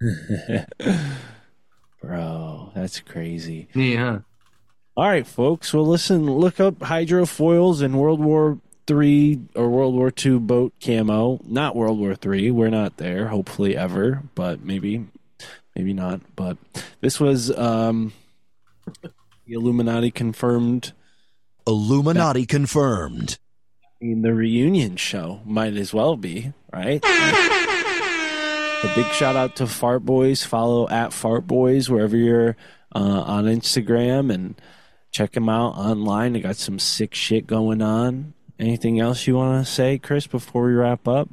Bro, that's crazy. Yeah. All right, folks. Well, listen, look up hydrofoils and World War Three or World War Two boat camo. Not World War Three. We're not there, hopefully ever, but maybe, maybe not. But this was um, the Illuminati confirmed Illuminati confirmed. I mean, the reunion show might as well be, right? A big shout out to Fart Boys. Follow at Fart Boys wherever you're uh, on Instagram and check them out online. They got some sick shit going on. Anything else you want to say, Chris, before we wrap up?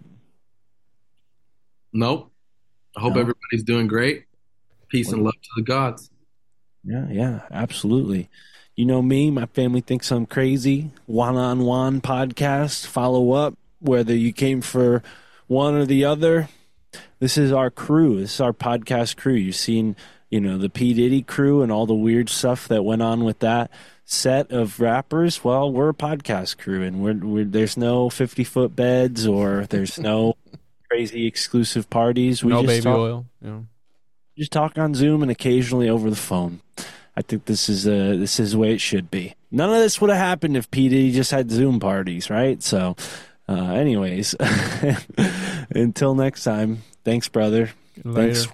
Nope. I hope No. everybody's doing great. Peace and love to the gods. Yeah, yeah, absolutely. You know me, my family thinks I'm crazy. One on One podcast. Follow up, whether you came for one or the other. This is our crew. This is our podcast crew. You've seen, you know, the P. Diddy crew and all the weird stuff that went on with that set of rappers. Well, we're a podcast crew, and we're, we're there's no fifty-foot beds or there's no crazy exclusive parties. We no just baby talk, oil. Yeah. just talk on Zoom and occasionally over the phone. I think this is uh, this is the way it should be. None of this would have happened if P. Diddy just had Zoom parties, right? So, uh, anyways, until next time, thanks, brother. Later. Thanks.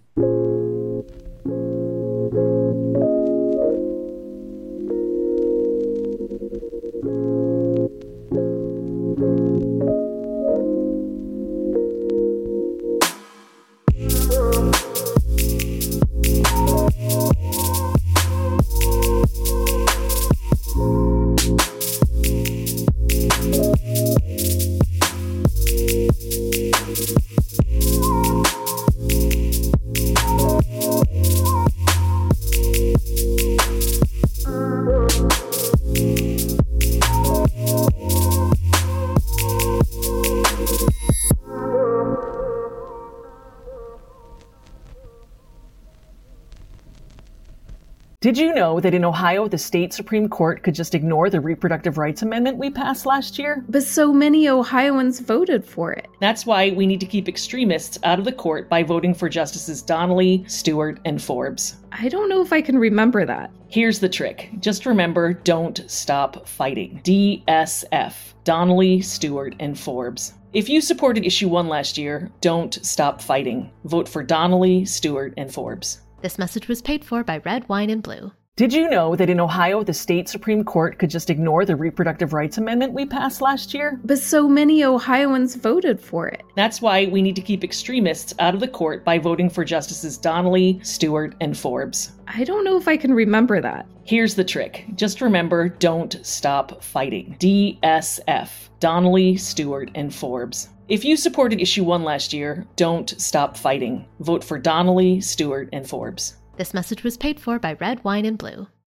Did you know that in Ohio, the state Supreme Court could just ignore the reproductive rights amendment we passed last year? But so many Ohioans voted for it. That's why we need to keep extremists out of the court by voting for Justices Donnelly, Stewart, and Forbes. I don't know if I can remember that. Here's the trick. Just remember, don't stop fighting. D S F. Donnelly, Stewart, and Forbes. If you supported issue one last year, don't stop fighting. Vote for Donnelly, Stewart, and Forbes. This message was paid for by Red Wine and Blue. Did you know that in Ohio, the state Supreme Court could just ignore the reproductive rights amendment we passed last year? But so many Ohioans voted for it. That's why we need to keep extremists out of the court by voting for Justices Donnelly, Stewart, and Forbes. I don't know if I can remember that. Here's the trick. Just remember, don't stop fighting. D S F. Donnelly, Stewart, and Forbes. If you supported issue one last year, don't stop fighting. Vote for Donnelly, Stewart, and Forbes. This message was paid for by Red Wine and Blue.